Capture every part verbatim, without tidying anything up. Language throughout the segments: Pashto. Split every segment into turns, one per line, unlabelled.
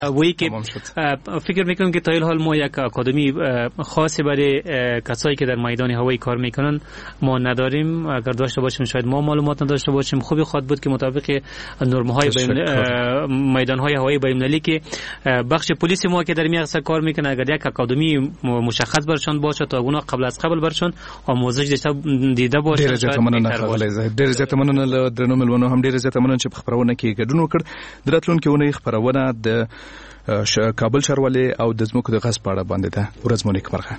وی که فکر میکنم که تا این حال ما یک اکادمی خاصی برای کسایی که در میدان هوایی کار میکنن ما نداریم. اگر داشته باشیم شاید ما معلومات نداشته باشیم. خوبی خواهد بود که مطابق نرم‌های میدان‌های هوایی بین‌المللی که بخش پلیس ما که در این مقصد کار میکنه اگر یک اکادمی مشخص برشان باشه تا اونا قبل از قبل برشان آموزش دیده باشه.
ډیر زیات مننه خغلی ډیر زیات مننه له درنو ملونو هم ډیر زیات مننه چې په خبرونه کې ګډون وکړ. د راتلونکي اونۍ خبرونه د کابل ښاروالۍ او د ځمکو د غصب په اړه باندې ده. ورځ مو نیکمرغه.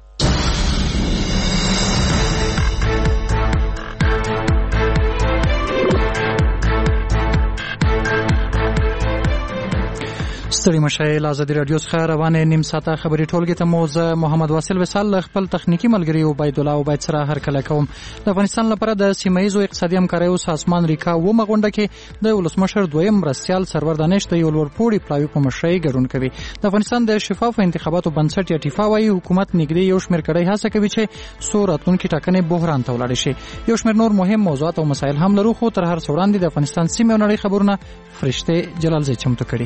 ستړي مشه له ازادي رادیو څخه روانه نیم ساعته خبري ټولګي ته موزه محمد واصل وصال خپل تخنیکی ملګری عبید الله عبید سره هر کله کوم. د افغانستان لپاره د سیمایي اقتصادي همکاریو سازمان ریکا و مغونډه کې د ولسمشر دویم مرستیال سرور دانش د یو لوړپوړي پلاوي په مشرۍ ګډون کوي. د افغانستان د شفاف انتخاباتو بنسټ یا ټیفا وايي حکومت نږدې یو شمېر کړي هڅه کوي چې څو راتلونکي ټاکنې بحران ته ولاړ شي. یو شمېر نور مهم موضوعات او مسایل هم لرو خو تر هر څه وړاندې د افغانستان سیمه او نړۍ خبرونه فرشته جلال زی چمتو کړي.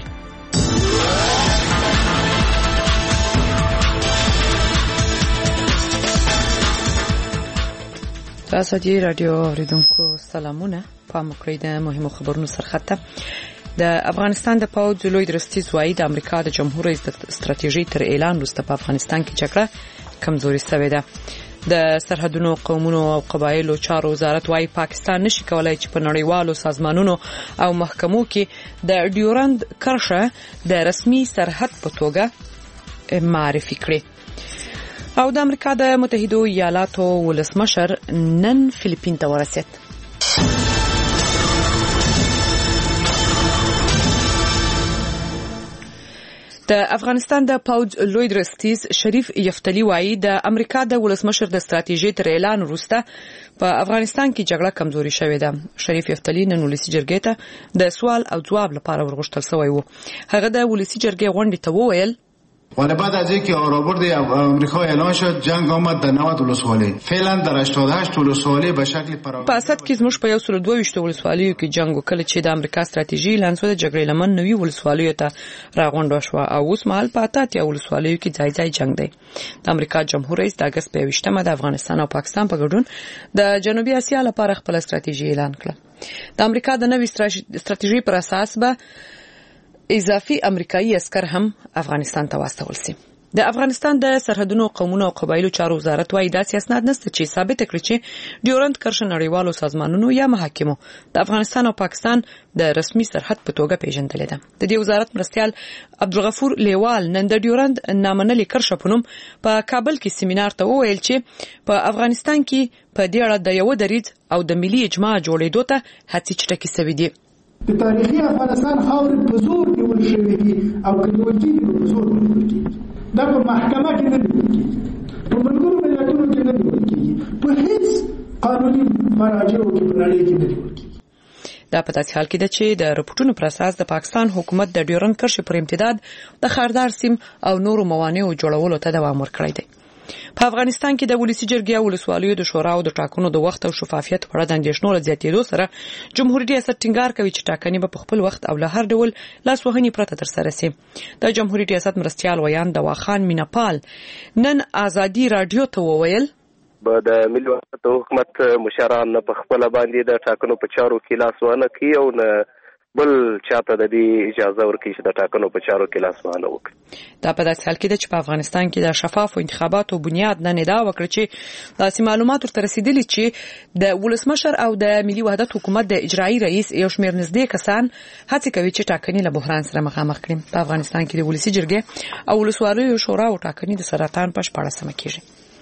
ازادي رادیو اوریدونکو سلامونه. پام وکړئ د مهمو خبرونو سرخطه. د افغانستان د پوځ لوی درستیز وايي د امریکا د جمهور رئیس ستراتیژي تر اعلان وروسته په افغانستان کې جګړه کمزوري شوې ده. د سرحدونو قومونو او قبایلو چارو وزارت وايي پاکستان نشي کولای چې په نړیوالو سازمانونو او محکمو کې د ډیورند کرښه د رسمي سرحد په توګه معرفي کړي. او د امریکا د متحده ایالاتو ولسمشر نن فلیپین ته ورسید. د افغانستان د پوځ لوی درستیز شریف یفتلی وايي د امریکا د ولسمشر د ستراتیژي تر اعلان وروسته په افغانستان کې جګړه کمزوري شوې ده. شریف یفتلی نن ولسی جرګې ته د سوال او جواب لپاره ورغښتل شوی و. هغه د ولسی جرګې غونډې ته وویل
ولی بعد از اینکه آرابرد امریکا اعلان شد جنگ آمد در نود ولسوالی. فعلا در هشتاد و هشت ولسوالی به شکل پراکنده.
په اساس کې زموږ په یو سل دوه ویشت ولسوالیو کې جنگ وکړ چې د امریکا ستراتیژي اعلان شوه. جګړې لمن نوي ولسوالیو ته راغونډه شو او اوس مهال په اتیا ولسوالیو کې ځای ځای جنگ دی. د امریکا جمهور رئیس د اگست په یوویشتمه د افغانستان او پاکستان په ګډون د جنوبي اسیا لپاره خپل ستراتیژي اعلان کړه. د امریکا د نوي ستراتیژي پر اساس به اضافي امریکایي عسكر هم افغانستان ته واستول شي. د افغانستان د سرحدونو قومونو او قبایلو چارو وزارت وايي داسې اسناد نشته چې ثابت کړي چې ډیورند کرښه نړیوالو سازمانونو یا محاکمو د افغانستان او پاکستان د رسمي سرحد په توګه پیژندلې ده. د دې وزارت مرستیال عبدالغفور لیوال نن د ډیورند نامنلې کرښه په نوم په کابل کې سیمینار ته وویل چې په افغانستان کې په دې اړه د یو دریځ او د ملي اجماع جوړېدو ته هڅې چټکې شوې دي.
د تاریخي افغانستان خاورې په زور نیول شوې دي او که نیول کېږي په زور نیول کېږي. دا په محکمه کې نه نیول کېږي، په ملګرو ملتونو کې نه نیول کېږي، په هېڅ قانوني مراجعو کې په نړۍ کې نه نیول کېږي.
دا په داسې حال کې ده چې د رپورټونو پر اساس د پاکستان حکومت د ډیورند کرښې پر امتداد د خاردار سیم او نورو موانعو جوړولو ته دوام ورکړی دی. په افغانستان کې د ولسی جرګې او ولسوالیو د شورا او د ټاکنو د وخت او شفافیت په اړه د اندېښنو له زیاتېدو سره جمهوریت ریاست ټینګار کوي چې ټاکنې به په خپل وخت او له هر ډول لاسوهنې پرته ترسره شي. د جمهوریت ریاست مرستیال ویان دواخان میناپال نن ازادي رادیو ته وویل
به د ملي وحدت حکومت مشران نه په خپل باندې د ټاکنو په چارو کې لاسوهنه کوي او نه بل چاته د دې اجازه ورکړي چې د ټاکنو په چارو کې لاسوهنه وکړي.
دا په داسې حال کې ده چې په افغانستان کې د شفافو انتخاباتو بنیاد نن ادعا وکړه چې داسې معلومات ورته رسیدلي چې د ولسمشر او د ملي وحدت حکومت د اجرایي رئیس یو شمېر نږدې کسان هڅې کوي چې ټاکنې له بحران سره مخامخ کړي. په افغانستان کې د ولسي جرګې او ولسوالیو شورا او ټاکنې د سرطان په شپاړسمه کېږي.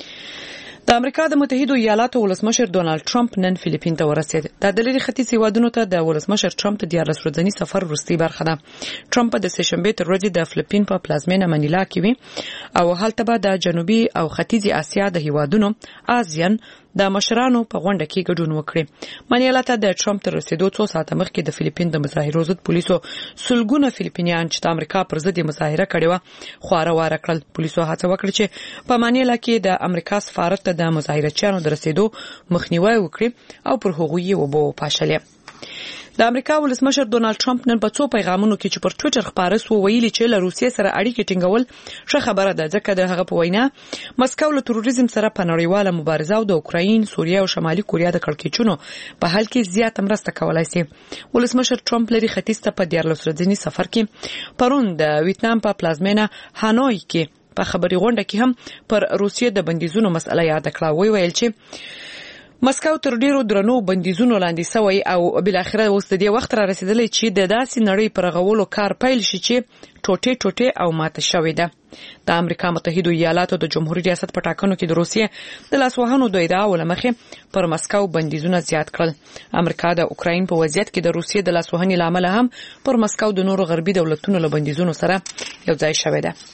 د امریکا د متحده ایالاتو ولسمشر ډونالد ټرمپ نن فلیپین ته ورسید. د لرې ختیځ هیوادونو ته د ولسمشر ټرمپ د دیارلس ورځني سفر وروستۍ برخه ده. ټرمپ د سهشنبه تر ورځې د فلیپین په پلازمینه منیلا کې وي او هلته به د جنوبي او ختیځ اسیا د هیوادونو آزیان د مشرانو په غونډه کې ګډون وکړي. منیلا ته د ټرمپ تر رسیدو څو ساعته مخکې د فلیپین د مظاهرو ضد پولیسو سلګونه فلیپینیان چې د امریکا پر ضد مظاهره کړې و خواره واره کړل. پولیسو هڅه وکړه چې په منیلا کې د امریکا سفارت ته د مظاهرچیانو د رسیدو مخنیوي وکړي او پر هغوی وبو پاشلې. د امریکا ولسمشر ډونالد ټرمپ نن په څو پیغامونو کې چې پر ټوئیټر خبره سو ویلي چې له روسیې سره اړیکې ټینګول ښه خبره ده ځکه د هغه په وینا مسکو له تروریزم سره په نړیواله مبارزه او د اوکراین، سوریه او شمالي کوریا د کړکېچونو په حل کې زیاته مرسته کولای شي. ولسمشر ټرمپ لري ختیځ ته په دیارلس ورځني سفر کې پرون د ویتنام په پلازمینه هانوی کې په خبري غونډه کې هم پر روسیې د بندیزونو مسله یاد کړه. وی ویل چې مسکو تر ډیرو درنو بندیزونو لاندې سوی او بل اخره اوس د دې وخت را رسیدلی چې د داسې نړۍ پر غولو کار پیل شي چې ټوټه ټوټه او ماته شوې ده. د امریکا متحده ایالاتو د جمهوریت ریاست په ټاکنو کې د روسیې د لاسوهنو د ادعاو لمخې پر مسکو بندیزونه زیات کړل. امریکا د اوکراین په وضعیت کې د روسیې د لاسوهنې لامل هم پر مسکو د نورو غربي دولتونو له بندیزونو سره یو ځای شوې ده.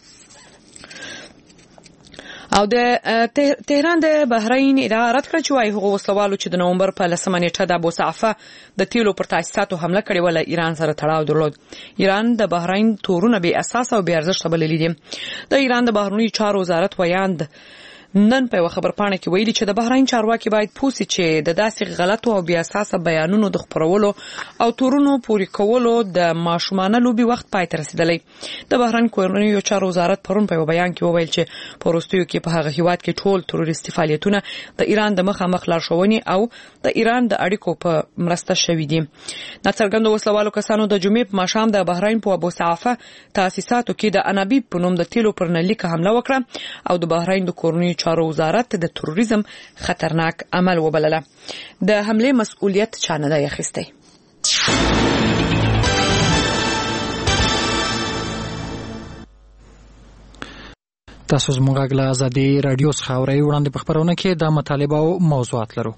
او د تهران د بحرین اداره رد کړ چې وايي هغه وسلوالو چې د نومبر په لسمه نیټه د ابو صعفه د تیلو پر تاسیساتو حمله کړې وله ایران سره تړاو درلود. ایران د بحرین تورونه به اساس او به ارزښت بللي دي. د ایران د بهرنی چارو وزارت ویاند نن په خبر پاڼه کې ویلي چې د بحرین چارواکي باید پوسی چې د داسې غلطو او بې اساسه بیانونو د خپرولو او تورونو پوري کولو د ماشومانه لوبي وخت پای ته رسیدلی. د بحرین کورنیو چارو وزارت پرون په بیان کې وویل چې په وروستیو کې په هغه هیواد کې ټول تروریستي فعالیتونه د ایران د مخامخ لارښوونې او د ایران د اړیکو په مرسته شوي دي. ناڅرګند وسلوالو کسانو د جمعې په ماښام د بحرین په ابو صعفه تاسیساتو کې د انابیب په نوم د تیلو پر نلیکه حمله وکړه او د بحرین د کورنیو چارو وزارت د تروریزم خطرناک عمل وبلله. د حمله مسؤلیت چا نه دی اخیستی.
تاسو زموږ غږ له ازادي رادیو څخه اورئ. وړاندې په خبرونه کې د مطالبه او موضوعات لرو.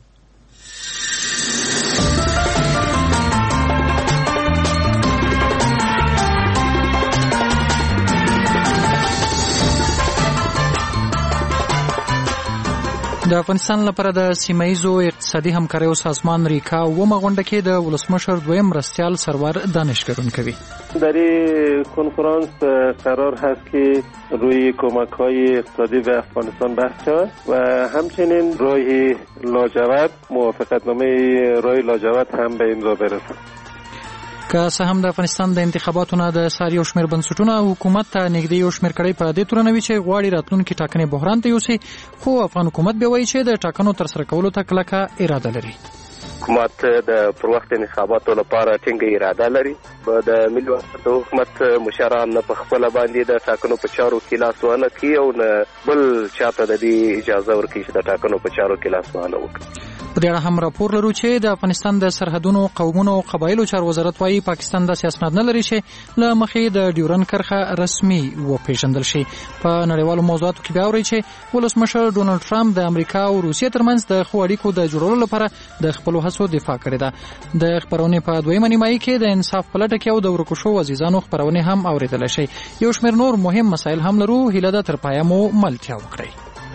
د افغانستان لپاره د سیمایزو اقتصادي همکاریو سازمان ریکا ومه غونډه کې د ولسمشر دویم مرستیال سرور دانش گرون کوي.
در این کنفرانس قرار هست که روی کمک‌های اقتصادی به افغانستان بحث شود و همچنین راه لاجورد موافقتنامه راه لاجورد هم به امضا برسد.
که څه هم د افغانستان د انتخاباتو نه د ساري او شمېر بنسټونه حکومت ته نږدې یو شمېر کړی په دې تورنوي چې غواړي راتلونکي ټاکنې بحران ته یوسي، خو افغان حکومت به وایي چې د ټاکنو ترسره کولو ته کلکه اراده لري.
حکومت د پر وخت انتخاباتو لپاره ټینګه اراده لري. د ملي وحدت حکومت مشران په خپل باندې د ټاکنو په چارو کې لاس ونه کوي او بل چاته د دې اجازه ورکړي چې د ټاکنو په چارو کې لاس ونه وکړي.
په دې اړه هم راپور لرو چې د افغانستان د سرحدونو، قومونو او قبایلو چارو وزارت وايي پاکستان د سیاست نه لري چې له مخې د ډیورن کرښه رسمي وپیژندل شي. په نړیوالو موضوعاتو کې بیا اورئ چې ولسمشر ډونالد ټرمپ د امریکا او روسیې ترمنځ د ښو اړیکو د جوړولو لپاره د خپلو هڅو دفاع کړې ده. د خبرونې په دویمه نیمایي کې د انصاف په لټه کې او د ورکو شوو عزیزانو خبرونې هم اورېدلی شئ. یو شمېر نور مهم مسایل هم لرو. هیله ده تر پایه مو ملتیا وکړئ.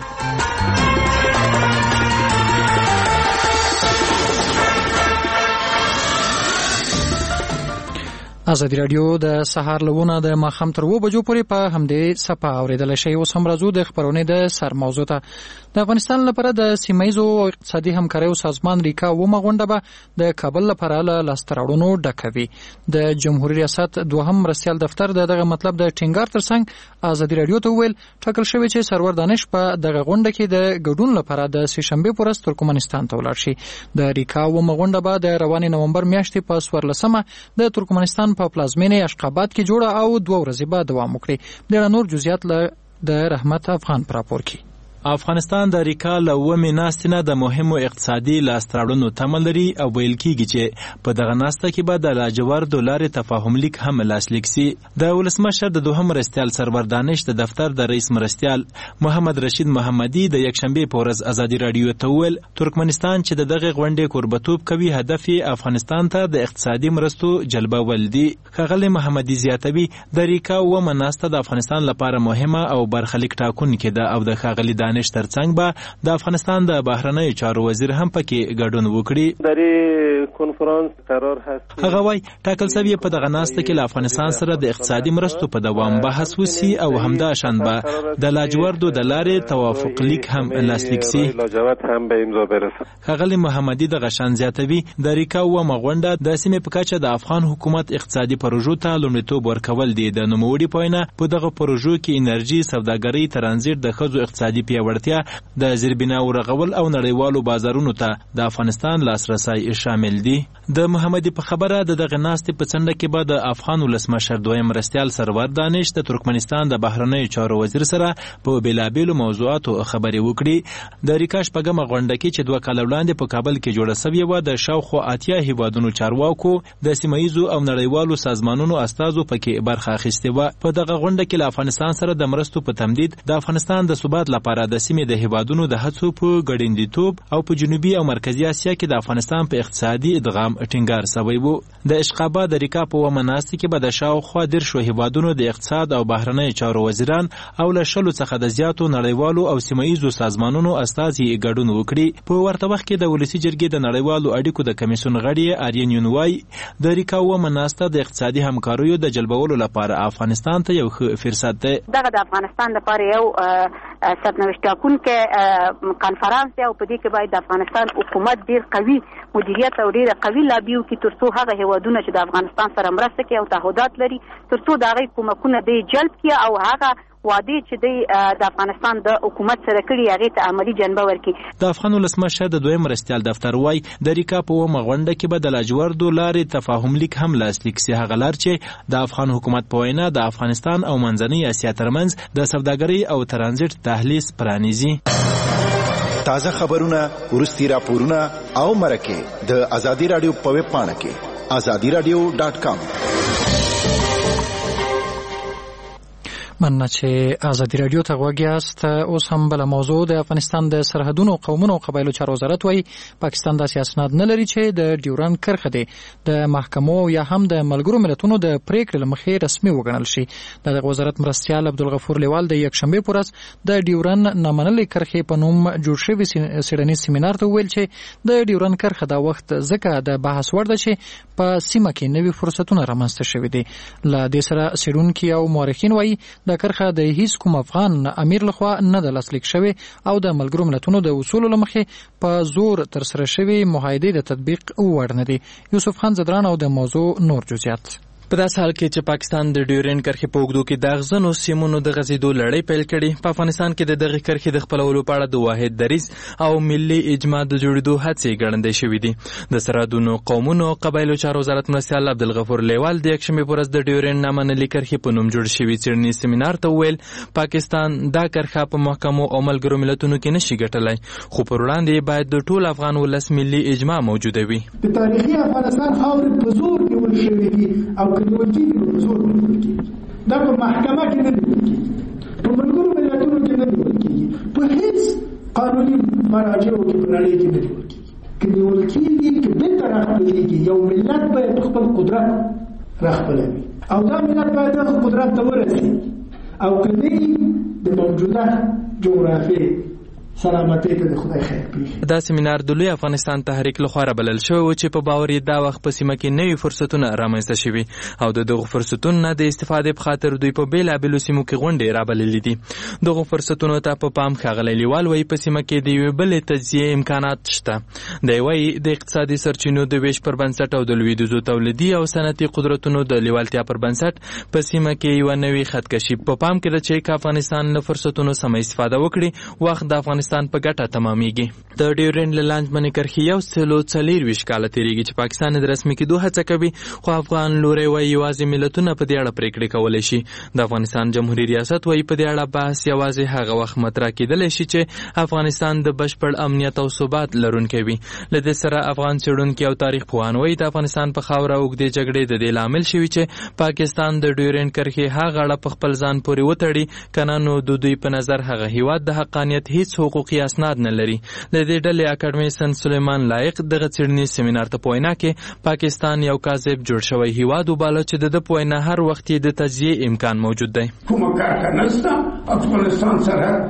ازادي رادیو د سهار لونه د ماښام تر اوه بجو پورې په همدې صفحه اورېدلی شئ. اوس هم راځو د خبرونې د سر موضوع ته. د افغانستان لپاره د سیمایزو اقتصادي همکاریو سازمان ریکا ومه غونډه به د کابل لپاره له لاسته راوړنو ډکه وي. د جمهوریت ریاست دوهم مرستیال دفتر د دغه مطلب د ټینګار ترڅنګ ازادي رادیو ته وویل ټاکل شوی چې سرور دانش په دغه غونډه کې د ګډون لپاره د سهشنبې په ورځ ترکمنستان ته ولاړ شي. د ریکا ومه غونډه به د روانې نومبر میاشتې په څوارلسمه د ترکمنستان په پلازمینه اشخاباد کې جوړه او دوه ورځې به دوام وکړي. ډېر نور جزئیات له د رحمت افغان پر راپور کې.
افغانستان د ریکا له ومې ناستې نه د مهمو اقتصادي لاسته راوړنو تمه لري او ویل کېږي چې په دغه ناسته کې به د لاجوردو لارې تفاهم لیک هم لاسلیک سي. د ولسمشر د دوهم مرستیال سرور دانش د دفتر د رئیس مرستیال محمد رشید محمدي د یکشنبې په ورځ ازادي رادیو ته وویل ترکمنستان چې د دغه غونډې کوربتوب کوي هدف یې افغانستان ته د اقتصادي مرستو جلبول دي. ښاغلی محمدي زیاتوي د ریکا ومه ناسته د افغانستان لپاره مهمه او برخلیک ټاکونکې ده او د ښاغلي دانش ترڅنګ به د افغانستان د بهرنیو چارو وزیر هم پکې ګډون وکړي.
در این کنفرانس قرار هست
هغه وایي ټاکل شوی په دغه ناسته کې له افغانستان سره د اقتصادي مرستو په دوام بحث وشي او همدا شان به د لاجوردو د لارې توافق لیک هم لاسلیک شي.
لاجورد هم به امضا برسد.
ښاغلي محمدي د غشان زیاتوي د ریکا اوومه غونډه د سیمې په کچه د افغان حکومت اقتصادي پروژو ته لومړیتوب ورکول دي. د نوموړي په وینا په دغه پروژو کې انرژي، سوداګرۍ، ترانزیت، د ښځو اقتصادي پیاوړتیا، د زیربناو رغول او نړیوالو بازارونو ته د افغانستان لاسرسی شامل دي. د محمدي په خبره د دغه ناستې په څنډه کې به د افغان ولسمشر دویم مرستیال سرور دانش د ترکمنستان د بهرنیو چارو وزیر سره په بیلابیلو موضوعاتو خبرې وکړي. د ریکا شپږمه غونډه کې چې دوه کاله وړاندې په کابل کې جوړه شوې وه د شاوخوا اتیا هیوادونو چارواکو، د سیمه ییزو او نړیوالو سازمانونو استازو پکې برخه اخیستې وه. په دغه غونډه کې له افغانستان سره د مرستو په تمدید، د افغانستان د ثبات لپاره د سیمې د هیوادونو د هڅو په ګډنډیتوب او په جنوبي او مرکزي اسیا کې د افغانستان په اقتصادي ادغام ټینګار شوی و. د اشقابه د ریکا په اوومه ناستې کې به د شاوخوا دېرشو هیوادونو د اقتصاد او بهرنیو چارو وزیران او له شلو څخه د زیاتو نړیوالو او سیمه ییزو سازمانونو استازي ګډون وکړي. په ورته وخت کې د ولسي جرګې د نړیوالو اړیکو د کمیسیون غړي آریان یونوای د ریکا اوومه ناسته د اقتصادي همکاریو د جلبولو لپاره افغانستان ته یو ښه فرصت دی.
دغه د افغانستان لپاره یو سرنوشت ټاکونکی کانفرانس دی او په دې کې باید د افغانستان حکومت ډیر قوي مدیریت او ډیر قوي لابي وکړي ترڅو هغه هیوادونه چې د افغانستان سره مرسته کوي او تعهدات لري ترڅو د هغې کومکونه دی جلب کړي او هغه وعده چې د افغانستان د حکومت سره کړي هغې ته عملي جنبه ورکړي.
د افغان ولسمشر د دویم مرستیال دفتر وایي د ریکا په اوومه غونډه کې به د لاجوردو لارې تفاهم لیک هم لاسلیک شي. هغه لار چې د افغان حکومت په وینا د افغانستان او منځنۍ اسیا ترمنځ د سوداګرۍ او ترانزیت دهلیز پرانیزي.
تازه خبرونه، وروستي راپورونه او مرکې د ازادي راډیو په ویب پاڼه کې ازادي راډیو ډاټ کام.
مننه چې ازادي راډیو ته غوږ یاست. اوس هم بله موضوع د افغانستان د سرحدونو، قومونو او قبایلو چارو وزارت وایي پاکستان داسې اسناد نه لري چې د ډیورنډ کرښه دی د محکمو یا هم د ملګرو ملتونو د پریکړې له مخې رسمي وګڼل شي. د دغه وزارت مرستیال عبدالغفور لیوال د یکشنبې په ورځ د ډیورنډ نامنلې کرښې په نوم جوړ شوي څېړنیز سیمینار ته وویل چې د ډیورنډ کرښه دا وخت ځکه د بحث وړ ده چې په سیمه کې نوي فرصتونه رامنځته شوي دي. له دې سره څېړونکي او مورخین وایي د کرښه د هیڅ کوم افغان امیر لخوا نه ده لاسلیک شوې او د ملګرو ملتونو د اصولو له مخې په زور ترسره شوې معاهدې د تطبیق وړ نه دي. یوسف خان زدران او د موضوع نور جزئیات.
په داسې حال کې چې پاکستان د ډیورنډ کرښې په اوږدو کې د اغزنو سیمونو د غځېدو لړۍ پیل کړې، په افغانستان کې د دغې کرښې د خپلولو په اړه د واحد دریځ او ملي اجماع د جوړېدو هڅې ګړندۍ شوي دي. د سرحدونو، قومونو او قبایلو چارو وزارت مرستیال عبدالغفور لیوال د یکشنبې په ورځ د ډیورنډ نامنلې کرښې په نوم جوړ شوي څېړنیز سیمینار ته وویل پاکستان دا کرښه په محکمو او ملګرو ملتونو کې نشي ګټلی، خو پر وړاندې باید د ټول افغان ولس ملي اجماع موجوده وي.
د تاریخي افغانستان خاورې په زور نیول شوې دي او که نیول کېږي زور نیول کېږي. دا په محکمه کې نه نیول کېږي، په ملګرو ملتونو کې نه نیول کېږي، په هېڅ قانوني مراجعو کې په نړۍ کې نه نیول کېږي. که نیول کېږي که بېرته راخپلېږي، یو ملت باید خپل قدرت راخپلوي او دا ملت باید دغه قدرت ته ورسېږي او که نه د موجوده جغرافیې سلامتی ته د خدای خیر پېښ.
دا سیمینار د لوی افغانستان تحریک لخوا رابلل شوی و چې په باور یې دا وخت په سیمه کې نوي فرصتونه رامنځته شوي او د دغو فرصتونو نه د استفادې په خاطر دوی په بېلابېلو سیمو کې غونډې رابللې دي. دغو فرصتونو ته په پام ښاغلی لیوال وایي په سیمه کې د یوې بلې تجزیې امکانات شته. دی وایي د اقتصادي سرچینو د ویش پر بنسټ او د لویدیځو تولیدي او صنعتي قدرتونو د لیوالتیا پر بنسټ په سیمه کې یوه نوې خطکشي په پام کې ده چې که افغانستان له فرصتونو سمه استفاده وکړي وخت د افغانستان په ګټه تمامېږي. د ډیورنډ له لانجمنې کرښې یو سلو څلېرویشت کاله تېرېږي چې پاکستان د رسمي کېدو هڅه کوي، خو افغان لوری وایي یوازې ملتونه په دې اړه پرېکړې کولی شي. د افغانستان جمهوري ریاست وایي په دې اړه بحث یوازې هغه وخت مطرح کېدلی شي چې افغانستان د بشپړ امنیت او ثبات لرونکی وي. له دې سره افغان څېړونکي او تاریخ پوهان وایي د افغانستان په خاوره اوږدې جګړې د دې لامل شوي چې پاکستان د ډیورنډ کرښې هغه اړه په خپل ځان پورې وتړي که نه نو د دوی په نظر هغه هیواد د حقانیت هیڅ حقوقي اسناد نه لري. له دې ډلې اکاډمیسن سلیمان لایق دغه څېړنیز سیمینار ته په وینا کې پاکستان یو کاذب جوړ شوی هیواد وباله چې د ده په وینا هر وخت یې د تجزیې امکان موجود دی.
کومه کرښه نشته، افغانستان سره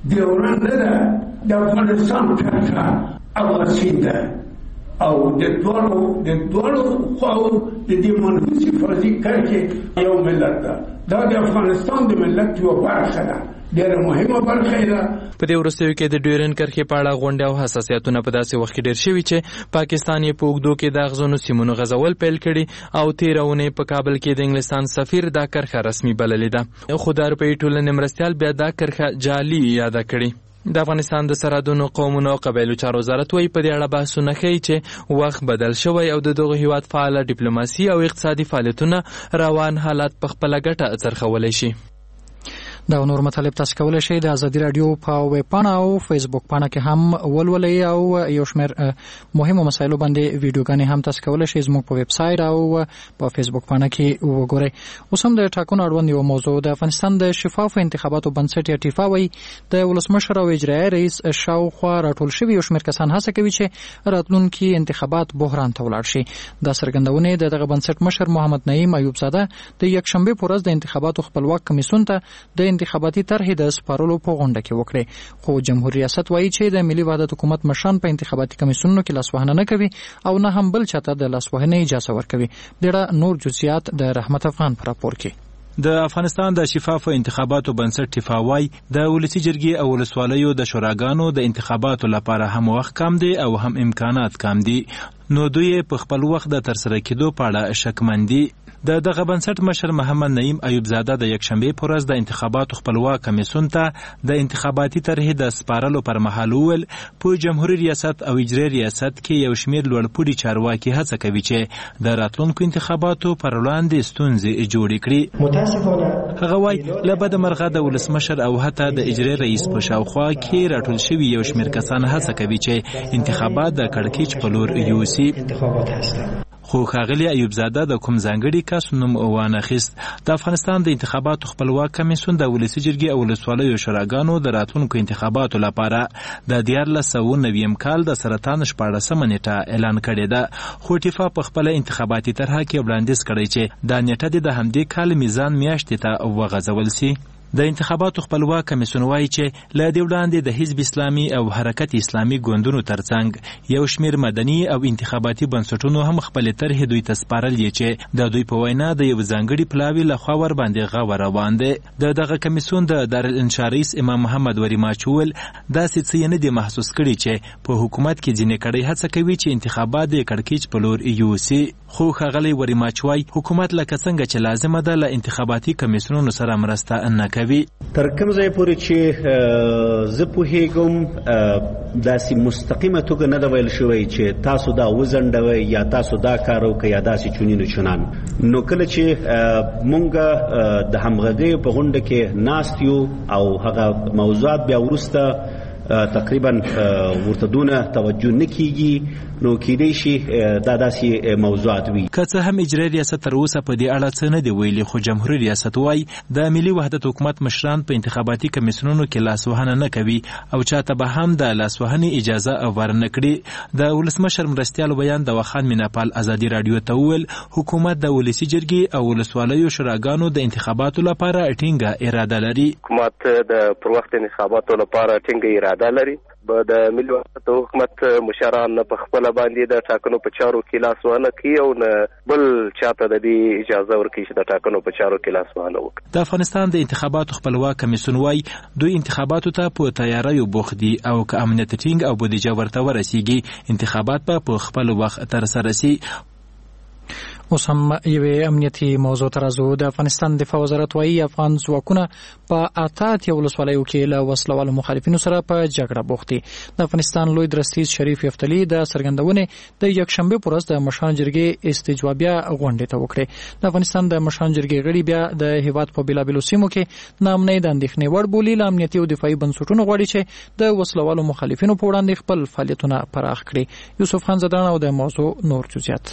دیوران نه ده د افغانستان کرښه هغه سیند ده او د دواړو د دواړو خواو د دې منحوسې فرضي کرښې یو ملت ده. دا د افغانستان د ملت یوه برخه ده، ډېره مهمه برخه ده.
په دې وروستیو کې د ډیورنډ کرښې په اړه غونډې او حساسیتونه په داسې وخت کې ډېر شوي چې پاکستان یې په اوږدو کې د اغزنو سیمونو غځول پیل کړي او تېره اونۍ په کابل کې د انګلستان سفیر دا کرښه رسمي بللې ده، خو د اروپایي ټولنې مرستیال بیا دا کرښه جعلي یاده کړې. د افغانستان د سرحدونو قومونو او قبایلو چارو وزارت وایي په دې اړه بحثونه کوي چې وخت بدل شوی او د دغه هیواد فعاله ډیپلوماسي او اقتصادي فعالیتونه روان حالات په خپله ګټه څرخولی شي. دا نور مطالب تاسو کولای شئ د ازادي رادیو په ویب پاڼه او فیسبوک پاڼه کې هم ولولئ او یو شمېر مهمو مسایلو باندې ویډیوګانې هم تاسو کولای شئ زموږ په ویب سایټ او په فیسبوک پاڼه کې وګورئ. اوس هم د ټاکنو اړوند یو موضوع د افغانستان د شفافو انتخاباتو بنسټ یا ټیفا وایي د ولسمشر او اجرایي رئیس شاوخوا راټول شوي یو شمېر کسان هڅه کوي چې راتلونکي انتخابات بحران ته ولاړ شي. دا څرګندونې د دغه بنسټ مشر محمد نعیم ایوب زاده د یکشنبې په ورځ د انتخاباتو خپلواک کمیسیون ته د انتخاباتي طرحې د سپارلو په غونډه کې وکړې، خو جمهوریت ریاست وایي چې د ملي وحدت حکومت مشران په انتخاباتي کمیسیونونو کې لاسوهنه نه کوي او نه هم بل چاته د لاسوهنې اجازه ورکوي. ډېر نور جزئیات د رحمت افغان په راپور کې.
د افغانستان د شفافو انتخاباتو بنسټ ټیفا وایي د ولسي جرګې او ولسوالیو د شوراګانو د انتخاباتو لپاره هم وخت کم دی او هم امکانات کم دي، نو دوی په خپل وخت د ترسره کېدو په اړه شکمن دي. د دغه بنسټ مشر محمد نعیم ایوب زاده د یکشنبې په ورځ د انتخاباتو خپلواک کمیسیون ته د انتخاباتي طرحې د سپارلو پر مهال وویل په جمهوریت ریاست او اجرایي ریاست کې یو شمېر لوړپوړي چارواکي هڅه کوي چې د راتلونکو انتخاباتو پر وړاندې ستونزې جوړې کړي. هغه وایي له بده مرغه د ولسمشر او حتی د اجرایي رئیس په شاوخوا کې راټول شوي یو شمېر کسان هڅه کوي چې انتخابات د کړکېچ په لور یوسي. خو ښاغلي ایوب زاده د کوم ځانګړي کس نوم وانخیست. د افغانستان د انتخاباتو خپلواک کمیسیون د ولسي جرګې او ولسوالیو شوراګانو د راتلونکو انتخاباتو لپاره د دیارلس سوه نویم کال د سرطان شپاړسمه نیټه اعلان کړې ده، خو ټیفا په خپله انتخاباتي طرحه کې وړاندیز کړی چې دا نیټه د همدې کال میزان میاشتې ته وغځول سي. د انتخاباتو خپلواک کمیسیون وایي چې له دې وړاندې د حزب اسلامي او حرکت اسلامي ګوندونو ترڅنګ یو شمېر مدني او انتخاباتي بنسټونو هم خپلې طرحې دوی ته سپارلې چې د دوی په وینا د یو ځانګړي پلاوي لخوا ورباندې غور روان دی. د دغه کمیسیون د دارالانشا رئیس امام محمد وریماچ وویل داسې څه یې نه دي محسوس کړي چې په حکومت کې ځینې کړۍ هڅه کوي چې انتخابات د کړکېچ په لور یوسي، خو ښاغلی وریماچ وایي حکومت لکه څنګه چې لازمه ده له انتخاباتي کمیسیونونو سره مرسته نه کوي.
تر کوم ځای پورې چې زه پوهېږم داسې مستقیمه توګه نه ده ویل شوی چې تاسو دا وځنډوئ یا تاسو دا کار وکړئ یا داسې چونین و چنان. نو کله چې مونږ د همغږۍ په غونډه کې ناست یو او هغه موضوعات بیا وروسته تقریبا ورته دونه توجه نه کیږي، نو کېدای شي دا داسې موضوعات وي.
که څه هم اجرایي ریاست تر اوسه په دې اړه څه نه دی ویلي، خو جمهوریت ریاست وایي د ملي وحدت حکومت مشران په انتخاباتي کمیسیونونو کې لاسوهنه نه کوي او چاته به هم د لاسوهنې اجازه ورنه کړي. د ولسمشر مرستیال بیان د وخان میناپال ازادي رادیو ته وویل حکومت د ولسي جرګې او ولسوالیو شوراګانو د انتخاباتو لپاره ټینګه اراده لري.
حکومت د پر وخت انتخاباتو لپاره ټینګه اراده لري. د ملي وحدت حکومت مشران نه په خپل باندې د ټاکنو په چارو کې لاسوهنه کوي او نه بل چاته د دې اجازه ورکړي چې د ټاکنو په چارو کې لاسوهنه وکړي.
د افغانستان د انتخاباتو خپلواک کمیسیون وایي دوی انتخاباتو ته په تیاریو بوخت دي او که امنیت ټینګ او بودیجه ورته ورسیږي انتخابات به په خپل وخت ترسره شي.
اوس هم یوې امنیتي موضوع ته راځو. د افغانستان دفاع وزارت وایي افغان ځواکونه په اته اتیا ولسوالیو کې له وسلوالو مخالفینو سره په جګړه بوخت دي. د افغانستان لوی درستیز شریف یفتلي د څرګندونې د یکشنبې په ورځ د مشرانو جرګې استجوابیه غونډې ته وکړې. د افغانستان د مشرانو جرګې غړي بیا د هیواد په بېلابېلو سیمو کې ناامنۍ د اندېښنې وړ بولي. له امنیتي او دفاعي بنسټونو غواړي چې د وسلوالو مخالفینو په وړاندې خپل فعالیتونه پراخ کړي. یوسف خان زدران او د موضوع نور جزئیات.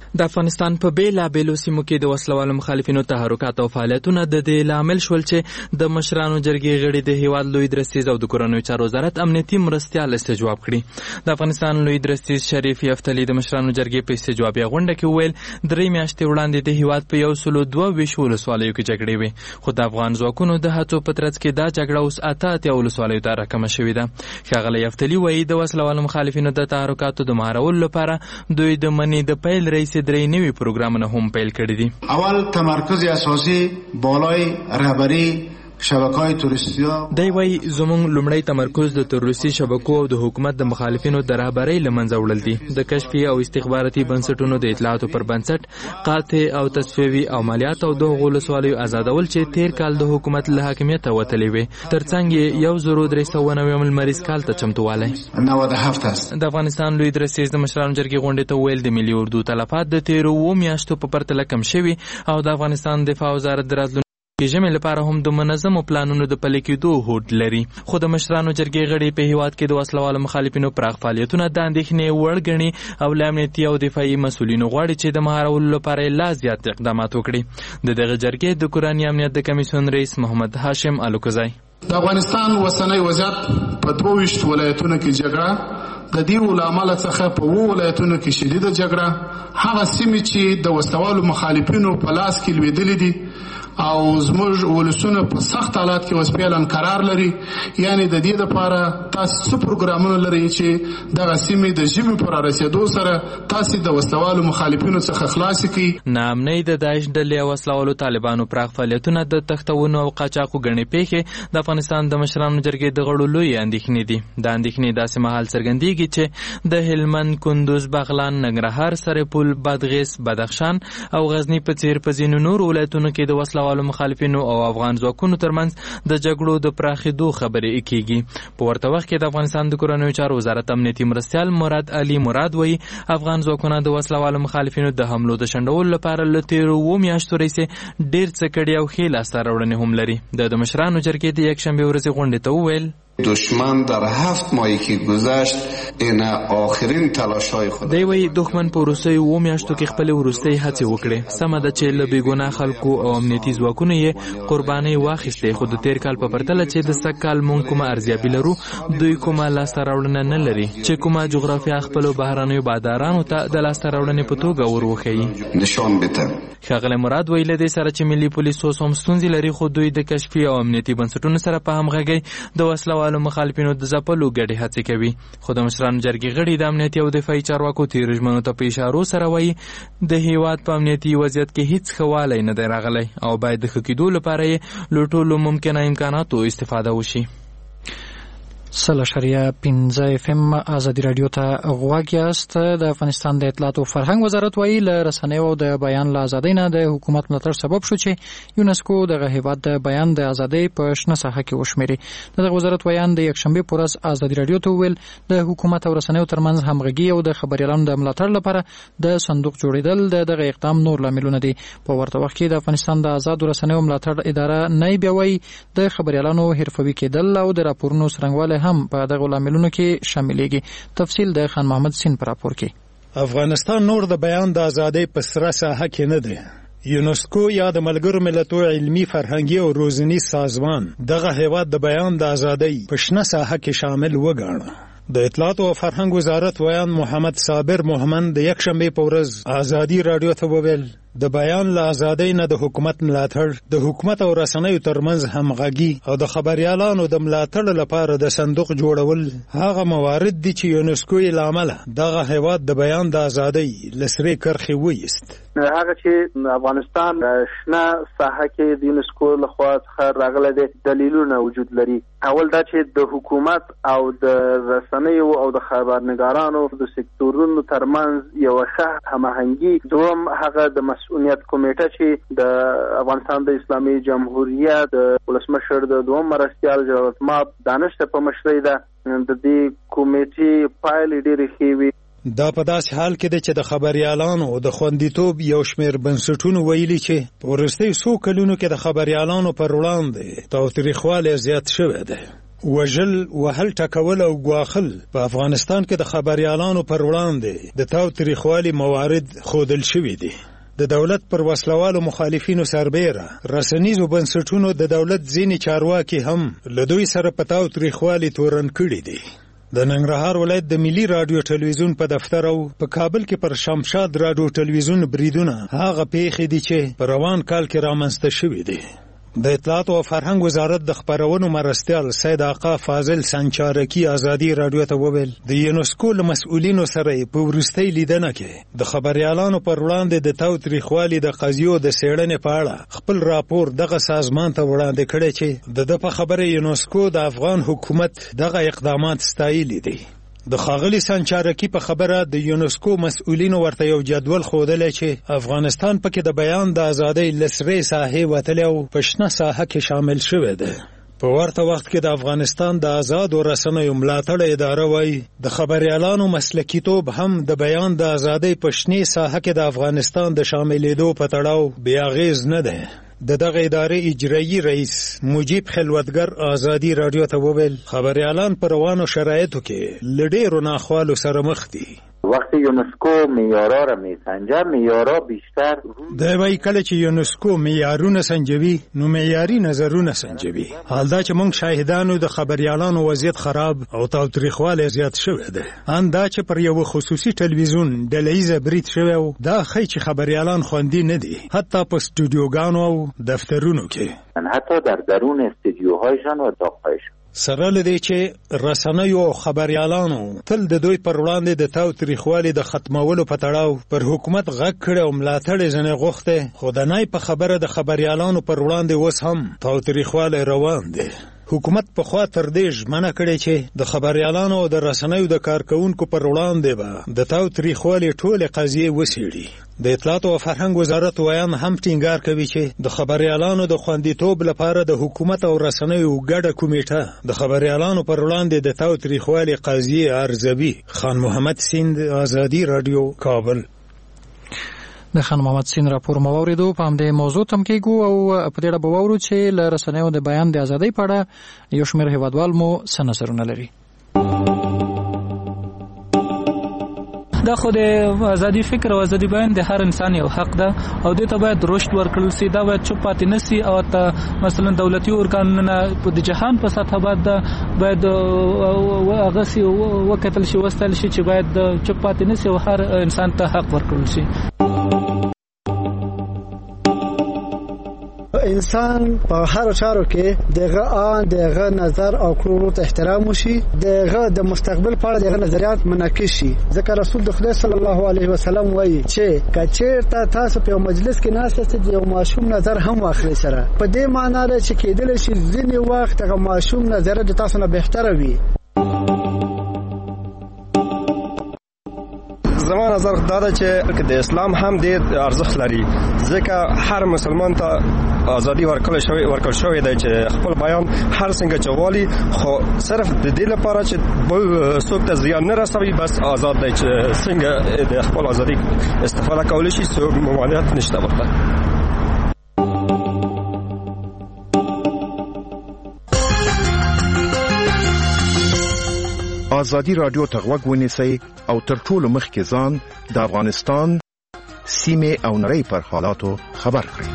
د افغانستان په بیلابېلو سیمو کې د وسلوالو مخالفینو تحرکات او فعالیتونه د دې لامل شول چې د مشرانو جرګې غړي د هیواد لوی درستیز او د کورنیو چارو وزارت امنیتي مرستیال استجواب کړي. د افغانستان لوی درستیز شریف یفتلی د مشرانو جرګې په استجوابي غونډه کې وویل درې میاشتې وړاندې د هیواد په یو سلو دوه ویشت ولسوالیو کې جګړې وې، خو د افغان ځواکونو د هڅو په ترڅ کې دا جګړه اوس اته اتیا ولسوالیو ته راکمه شوې ده. ښاغلی یفتلی وایي د وسلوالو مخالفینو د تحرکاتو د مهارولو لپاره دوی د منې د پیل رئیس درې نوي پروګرامونه هم پیل کړي دي.
اول تمرکز اساسي بالای رهبری شبکه‌های توریستی
دی وایي زموږ لومړی تمرکز د تروریستي شبکو او د حکومت د مخالفینو د رهبرۍ له منځه وړل دي. د کشفي او استخباراتي بنسټونو د اطلاعاتو پر بنسټ قاطع او تصفیوي عملیات او د غولسوالیو آزادول چې تیر کال د حکومت له حاکمیته وتلې وې، ترڅنګ یې یو زرو درې سوه نوي لمریز کال ته چمتووالی
نود و هفت است.
د افغانستان لوی درستیز د مشرانو جرګې غونډې ته ویل د ملي اردو تلفات د تیرو اوو میاشتو په پرتله کم شوي او د افغانستان دفاع وزارت د راتلونکي د ژمي لپاره هم د منظمو پلانونو د پلي کېدو هوډ لري. خو د مشرانو جرګې غړي په هیواد کې د وسلوالو مخالفینو پراخ فعالیتونه د اندېښنې وړ ګڼي او له امنیتي او دفاعي مسؤلینو غواړي چې د مهارولو لپاره یې لا زیات اقدامات وکړي. د دغه جرګې د کورني امنیت د کمیسیون رئیس محمد هاشم الوکزی
د افغانستان اوسنی وضعیت په دوه ویشت ولایتونو کې جګړه د دې له امله څخه په اوو ولایتونو کې شدیده جګړه هغه سیمې چې د وسلوالو مخالفینو په لاس کې لوېدلې دي او زموږ ولسونه په سخت حالات کې اوس فعلا قرار لري. یعنی د دې لپاره تاسو څه پروګرامونه لرئ چې دغه سیمې د ژمي پر رسیدو سره تاسو د وسلوالو مخالفینو څخه خلاص کړئ؟
ناامنۍ د داعش ډلې او وسلوالو طالبانو پراخ فعالیتونه د تختونو او قاچاقو ګڼې پیښې د افغانستان د مشرانو جرګې د غړو لوی اندېښنې دي. د اندېښنې داسې مهال څرګندېږي چې د هلمند، کندوز، بغلان، ننګرهار، سرپل، بادغیس، بدخشان او غزني په څیر په ځینو نورو ولایتونو کې د وسلوالو مخالفینو او افغان ځواکونو ترمنځ د جګړو د پراخېدو خبرې کېږي. په ورته وخت کې د افغانستان د کورنیو چارو وزارت امنیتي مرستیال مراد علي مراد وایي افغان ځواکونه د وسلوالو مخالفینو د حملو د شنډولو لپاره له تېرو اوو میاشتو راهیسې ډېر څه کړي او ښې لاسته راوړنې هم لري. د مشرانو جرګې د یکشنبې ورځې غونډې ته وویل
دشمن در هفت ماهی که گذشت این آخرین تلاش‌های خود
دی وایي دښمن په وروستیو اوو میاشتو کې خپلې وروستۍ هڅې وکړې. سمه ده چې له بېګناه خلکو او امنیتي ځواکونو یې قربانۍ واخیستې، خو د تېر کال په پرتله چې د سږ کال موږ کومه ارزیابي لرو دوی کومه لاسته راوړنه نه لري چې کومه جغرافیه خپلو بهرنیو بادارانو ته د لاسته راوړنې په توګه ور وښیي.
نشان بده
ښاغلی مراد وایي له دې سره چې ملي پولیس اوس هم ستونزې لري، خو دوی د کشفي او امنیتي بنسټونو سره په همغږۍ د وسلوالو مخالفینو د ځپلو ګډې هڅې کوي. خو د مشرانو جرګې غړي د امنیتي او دفاعي چارواکو تېرو ژمنو ته په اشارو سره وایي د هیواد په امنیتي وضعیت کې هیڅ ښه والی نه دی راغلی او باید د ښه کېدو لپاره یې له ټولو ممکنه امکاناتو استفاده وشي.
سل اشاریه پنځه اف ام ازادي رادیو ته غوږ یاست. د افغانستان د اطلاعات او فرهنګ وزارت وایي له رسنیو او د بیان له ازادۍ نه د حکومت ملاتړ سبب شو چې یونسکو دغه هیواد د بیان د ازادۍ په شنه ساحه کې وشمېري. دغه وزارت ویان د یکشنبې په ورځ ازادي رادیو ته وویل د حکومت او رسنیو ترمنځ همغږي او د خبریالانو د ملاتړ لپاره د صندوق جوړېدل د دغه اقدام نور لاملونه دي. په ورته وخت کې د افغانستان د آزادو رسنیو ملاتړ اداره نایب وایي د خبریالانو حرفوي کېدل او د راپورونو څرنګوالی هم په دغه لاملونو کې شاملېږي. تفصیل د خان محمد سین پر راپور کې.
افغانستان نور د بیان د ازادۍ په سره ساحه کې نه دی. یونسکو یا د ملګرو ملتونو علمي فرهنګي او روزنی سازمان دغه هیواد د بیان د ازادۍ په شنه ساحه کې شامل وګاڼه. د اطلاعات او فرهنګ وزارت ویان محمد صابر محمد د یکشنبې په ورځ ازادي رادیو ته وویل د بیان له ازادۍ نه د حکومت ملاتړ، د حکومت او رسنیو ترمنځ همغږي او د خبریالانو د ملاتړ لپاره د صندوق جوړول هغه موارد دي چې یونسکو یې له امله دغه هیواد د بیان د ازادۍ له سرې کرښې وایست.
هغه چې افغانستان شنه ساحه کې د یونسکو لخوا څخه راغلی دی دلیلونه وجود لري. اول دا چې د حکومت او د رسنیو او د خبرنګارانو د سکتورونو ترمنځ یو ښه هماهنګي، دوم هغه د مسؤلیت کمیټه چې د افغانستان د اسلامي جمهوریت د ولسمشر د دوم مرستیال جلالت ماب دانش په مشرۍ ده. د دې کمیټې پایلې ډېرې ښې وي.
دا په داسې حال کې دی چې د خبریالانو د خوندیتوب یو شمېر بنسټونو ویلي چې په وروستیو څو کلونو کې د خبریالانو پر وړاندې تاوتریخوالی زیات شوی دی. وژل وهل ټکول او ګواښل په افغانستان کې د خبريالانو پر وړاندې د تاوتریخوالي موارد ښودل شوي دي. د دولت پر وسلوالو مخالفینو سربیره رسنیزو بنسټونو د دولت ځینې چارواکي هم له دوی سره په تاوتریخوالي تورن کړي دي. د ننګرهار ولایت د ملي رادیو ټلویزیون په دفتر او په کابل کې پر شمشاد رادیو ټلویزیون بریدونه هغه پیښې دي چې په روان کال کې رامنځته شوي دي. د اطلاعات او فرهنګ وزارت د خبرونو مرستیال سید آقا فاضل سنچارکی ازادي رادیو ته وویل د یونسکو له مسؤلینو سره په ورستۍ لیدنه کې د خبريالانو پر وړاندې د تاوتریخوالي د قضیو د څېړنې په اړه خپل راپور دغه سازمان ته وړاندې کړی چې د ده په خبره یونسکو د افغان حکومت دغه اقدامات ستایلي دي. د ښاغلي سنچارکی په خبره د یونسکو مسؤلینو ورته یو جدول ښودلی چې افغانستان پکې د بیان د ازادۍ له سرې ساحې وتلی او په شنه ساحه کې شامل شوی دی. په ورته وخت کې د افغانستان د آزادو رسنیو ملاتړ اداره وایي د خبریالانو مسلکیتوب هم د بیان د ازادۍ په شنې ساحه کې د افغانستان د شاملېدو په تړاو بې اغېز نه دی. د دغه ادارې اجرایي رئیس مجیب خلوتګر ازادي رادیو ته وویل خبریالان په روانو شرایطو کې له ډېرو ناخوالو سره مخ دي.
وقتی یونسکو معیارا را میسنجه معیارا بیشتر
دی وایي کله چې یونسکو معیارونه سنجوي نو معیاري نظرونه سنجوي. حال دا چې موږ شاهدانو د خبریالانو وضعیت خراب او تاوتریخوالی زیات شوی دی. ان دا چې پر یو خصوصي ټلویزیون ډلهییزه برید شوی و دا ښیي چې خبریالان خوندي نه دي حتی په سټوډیوګانو او دفترونو کې
حتی در درون استودیوهایشان و اتاقهایشان.
سره لدی چې رسنیو او خبریالانو تل د دوی پر وړاندې د تاوتریخوالي د ختمولو په تړاو پر حکومت غږ کړی او ملاتړ یې ځنې غوښتی، خو د نای په خبره د خبریالانو پر وړاندې اوس هم تاوتریخوالی روان دی. حکومت پخوا تر دې ژمنه کړې چې د خبریالانو او د رسنیو د کارکوونکو پر وړاندې به د تاوتریخوالي ټولې قضیې وڅېړي. د اطلاعات او فرهنګ وزارت ویان هم ټینګار کوي چې د خبریالانو د خوندیتوب لپاره د حکومت او رسنیو ګډه کمیټه د خبریالانو پر وړاندې د تاوتریخوالي قضیې ارزوي. خان محمد سیند، ازادي رادیو، کابل.
د خان محمد سین راپور مو واوریدو. په همدې موضوع تم کېږو او په دې اړه به واورو چې له رسنیو د بیان د ازادۍ په اړه یو شمېر هیوادوال مو څه نظرونه لري.
دا خو د ازادي فکر او ازادي بیان د هر انسان یو حق ده او دې ته باید رشد ورکړل سي. دا باید چوپ پاتې نه سي او ته مثلا دولتي ارګانونه د جهان په سطح باید هغه سي وکتل شي وستل شي چې باید چوپ پاتې نه سي او هر انسان ته حق ورکړل شي.
انسان په هر چارو کې دغه آن دغه نظر او کړو ته احترام وشي، دغه د مستقبل په اړه دغه نظریات منعکس شي. ځکه رسول د خدای صلی الله علیه وسلم وایي چې کچېرته تاسو په مجلس کې ناست یو معصوم نظر هم واخلئ سره، په دې معنی ده چې کېدل شي ځینې وخت هغه معصوم نظر د تاسو نه بهتره وي.
زما نظر دا ده چې د اسلام هم ډېر ارزښت لري، ځکه هر مسلمان ته ازادي ورکړل شوی ورکړل شوی دی چې خپل بیان هر څنګه چوالي، خو صرف د دې لپاره چې بل څوک ته زیان نه رسوي بس آزاد دی چې څنګه د خپل ازادي استفاده کولی شي، څوک ممانعت نشته ورته.
ازادي رادیو ته غوږ ونیسئ او تر ټولو مخکې ځان د افغانستان سیمې او نړۍ پر حالاتو خبر کړئ.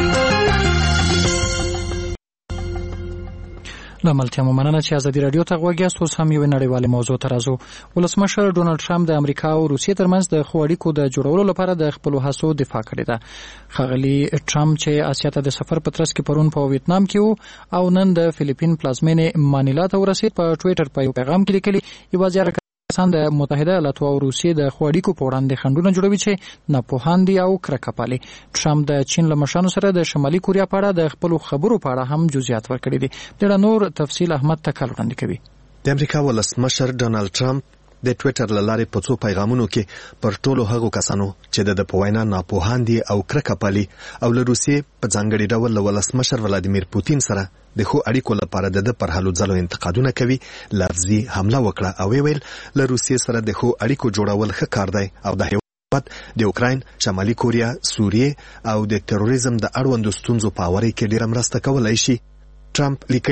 له ملتیا مو مننه چې ازادي رادیو ته غوږ یاست. اوس هم یوه نړیواله موضوع ته راځو. ولسمشر ډونالډ ټرمپ د امریکا او روسیې ترمنځ د ښو اړیکو د جوړولو لپاره د خپلو هڅو دفاع کړې ده. ښاغلي ټرمپ چې اسیا ته د سفر په ترڅ کې پرون په ویتنام کې و او نن د فلیپین پلازمینې مانیلا ته ورسېد، په ټویټر په یو پیغام کې لیکلي یوازې کسان د متحده ایالاتو او روسیې د ښو اړیکو په وړاندې خنډونه جوړوي چې ناپوهان دي او کرکه پالي. ټرمپ د چین له مشرانو سره د شمالي کوریا په اړه د خپلو خبرو په اړه هم جزئیات ورکړي دي. د نور تفصیل احمد تکل وړاندې کوي.
د امریکا ولسمشر ډونالډ ټرمپ د ټویټر له لارې په څو پیغامونو کې پر ټولو هغو کسانو چې د په وینا ناپوهان دي او کرکه پالي او له روسیې په ځانګړي ډول له ولسمشر ولادیمیر پوتین سره د ښو اړیکو لپاره د پر هلو ځلو انتقادونه کوي، لفظي حمله وکړه او ویل له روسیې سره د ښو اړیکو جوړول ښه کار دی او د هیواد د اوکراین، شمالي کوریا، سوریې او د تروریزم د اړوندو ستونزو په هواري کې ډیره مرسته کولای شي. ټرمپ لیکلي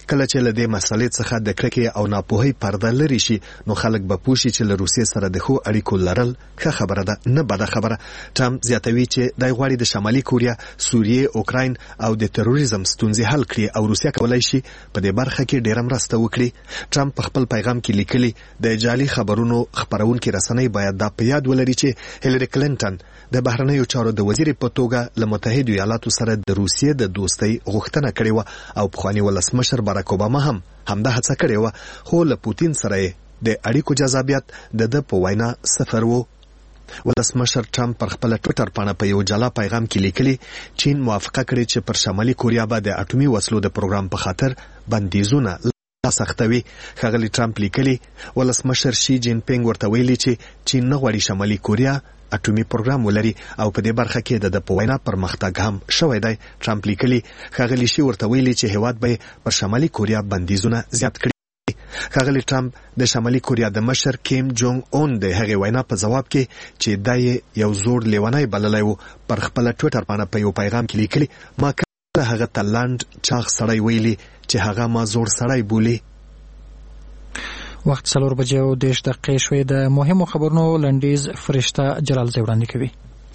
کله چې له دې مسلې څخه د کرکې او ناپوهۍ پرده لري شي نو خلک به پوه شي چې له روسیې سره د ښو اړیکو لرل ښه خبره ده نه بده خبره. ټرمپ زیاتوي چې دی غواړي د شمالي کوریا، سوریې، اوکراین او د تروریزم ستونزې حل کړي او روسیه کولی شي په دې برخه کې ډیره مرسته وکړي. ټرمپ په خپل پیغام کې لیکلي د جعلي خبرونو خپرونکي رسنۍ باید دا په یاد ولري چې هیلری کلینټن د بهرنیو چارو د وزیر په توګه له متحده ایالاتو سره د روسیې د دوستۍ غوښتنه کړې وه او پخواني ولسمشر باراک اوباما هم همدا هڅه کړې وه، خو له پوتین سره یې د اړیکو جذابیت د ده په وینا صفر و. ولسمشر ټرمپ پر خپل ټویټر باندې په یو جلا پیغام کې لیکلي چین موافقه کړې چې پر شمالي کوریا به د اټومي وسلو د پروګرام په خاطر بندیزونه سختوي. ښاغلي ټرمپ لیکلي ولسمشر شي جین پینګ ورته ویلي چې چین نه غواړي شمالي کوریا اټومي پروګرام ولري او په دې برخه کې د په وینا پرمختګ هم شوی دی. ټرمپ لیکلي ښاغلي شي ورته ویلي چې هیواد به پر شمالي کوریا بندیزونه زیات کړي. ښاغلي ټرمپ د شمالي کوریا د مشر کیم جونګ اون د هغې وینا په جواب کې چې دا یې یو زوړ لیونی بللی و پر خپل ټویټر باندې په یو پیغام کې لیکلي ما کله هغه ته لنډ چاغ سړی ویلي چې هغه ما زوړ سړی بولي.
وخت څلور بجې او دېرش دقیقې شوې. د مهمو خبرونو لنډیز فرشته جلال زی وړاندې کوي.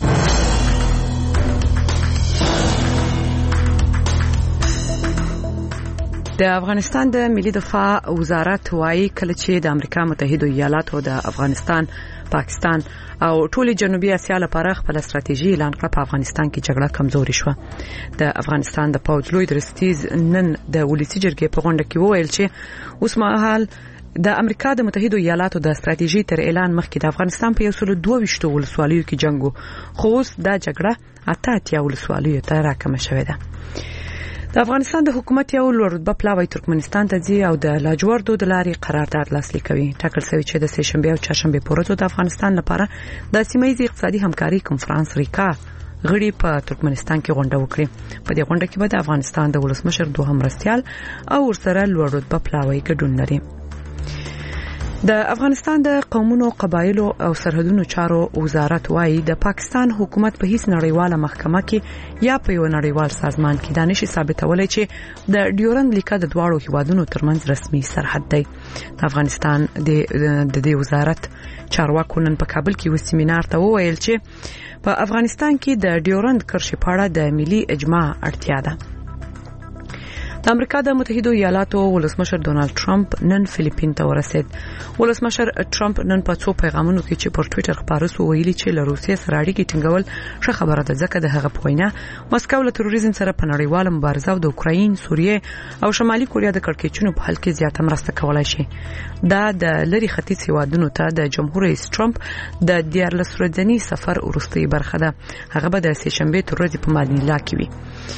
د افغانستان د ملي دفاع وزارت وايي کله چې د امریکا متحده ایالاتو د افغانستان، پاکستان او ټولي جنوبي اسیا لپاره خپل ستراتیژي اعلان کړه په افغانستان کې جګړه کمزوري شوه. د افغانستان د پوځ لوی درستیز نن د ولسی جرګې په غونډه کې وویل چې اوس مهال د امریکا د متحده ایالاتو د ستراتیژي تر اعلان مخکې د افغانستان په یو سل دوه ویشت ولسوالیو کې جنگ و، خو اوس دا جګړه اته اتیا ولسوالیو ته راکمه شوې ده. د افغانستان د حکومت یو لوړ رتبه پلاوی ترکمنستان ته ځي او د لاجوردو د لارې قرارداد لاسلیک کوي. ټاکل شوی چې د سه شنبه او چهارشنبه په ورځو د افغانستان لپاره د سیمه ییزې اقتصادي همکاري کنفرانس ریکا غړي په ترکمنستان کې غونډه وکړي. په دې غونډه کې به د افغانستان د ولسمشر دوهم مرستیال او ورسره لوړ رتبه پلاوی ګډون لري. د افغانستان د قومونو، قبایلو او سرحدونو چارو وزارت وايي د پاکستان حکومت په هیڅ نړیواله محکمه کې یا په یو نړیوال سازمان کې دا نشي ثابتولای چې د ډیورند لیکه د دواړو هیوادونو ترمنځ رسمي سرحد دی. د افغانستان د دې وزارت چارواکو نن په کابل کې یو سیمینار ته وویل چې په افغانستان کې د ډیورند کرښې په اړه د ملي اجماع اړتیا ده. د امریکا د متحده ایالاتو ولسمشر ډونالد ټرمپ نن فلیپین ته ورسید. ولسمشر ټرمپ نن په څو پیغامونو کې چې پر ټویټر خبرو سو ویلي چې له روسیې سره اړیکې ټینګول ښه خبره ده ځکه د هغه په وینا مسکو له تروریزم سره په نړیواله مبارزه او د اوکراین، سوریې او شمالي کوریا د کړکېچونو په حل کې زیاته مرسته کولای شي. دا د لری ختیځ هیوادونو ته د جمهور رئیس ټرمپ د دیارلس ورځني سفر وروستۍ برخه ده. هغه به د سه شنبه تر ورځې په مانیلا کې وي.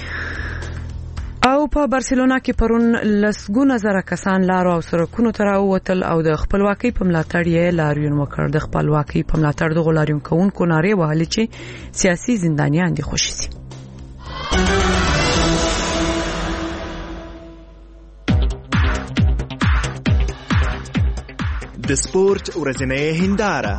او په بارسلونا کې پرون لسګونه زره کسان لارو او سرکونو ته راووتل او د خپلواکۍ په ملاتړ یې لاریون وکړ. د خپلواکۍ په ملاتړ د غلاریون کوونکو نارې وهلې چې سیاسي زندانیان دي خوشي سي.
د سپورت ورځنۍ هنداره.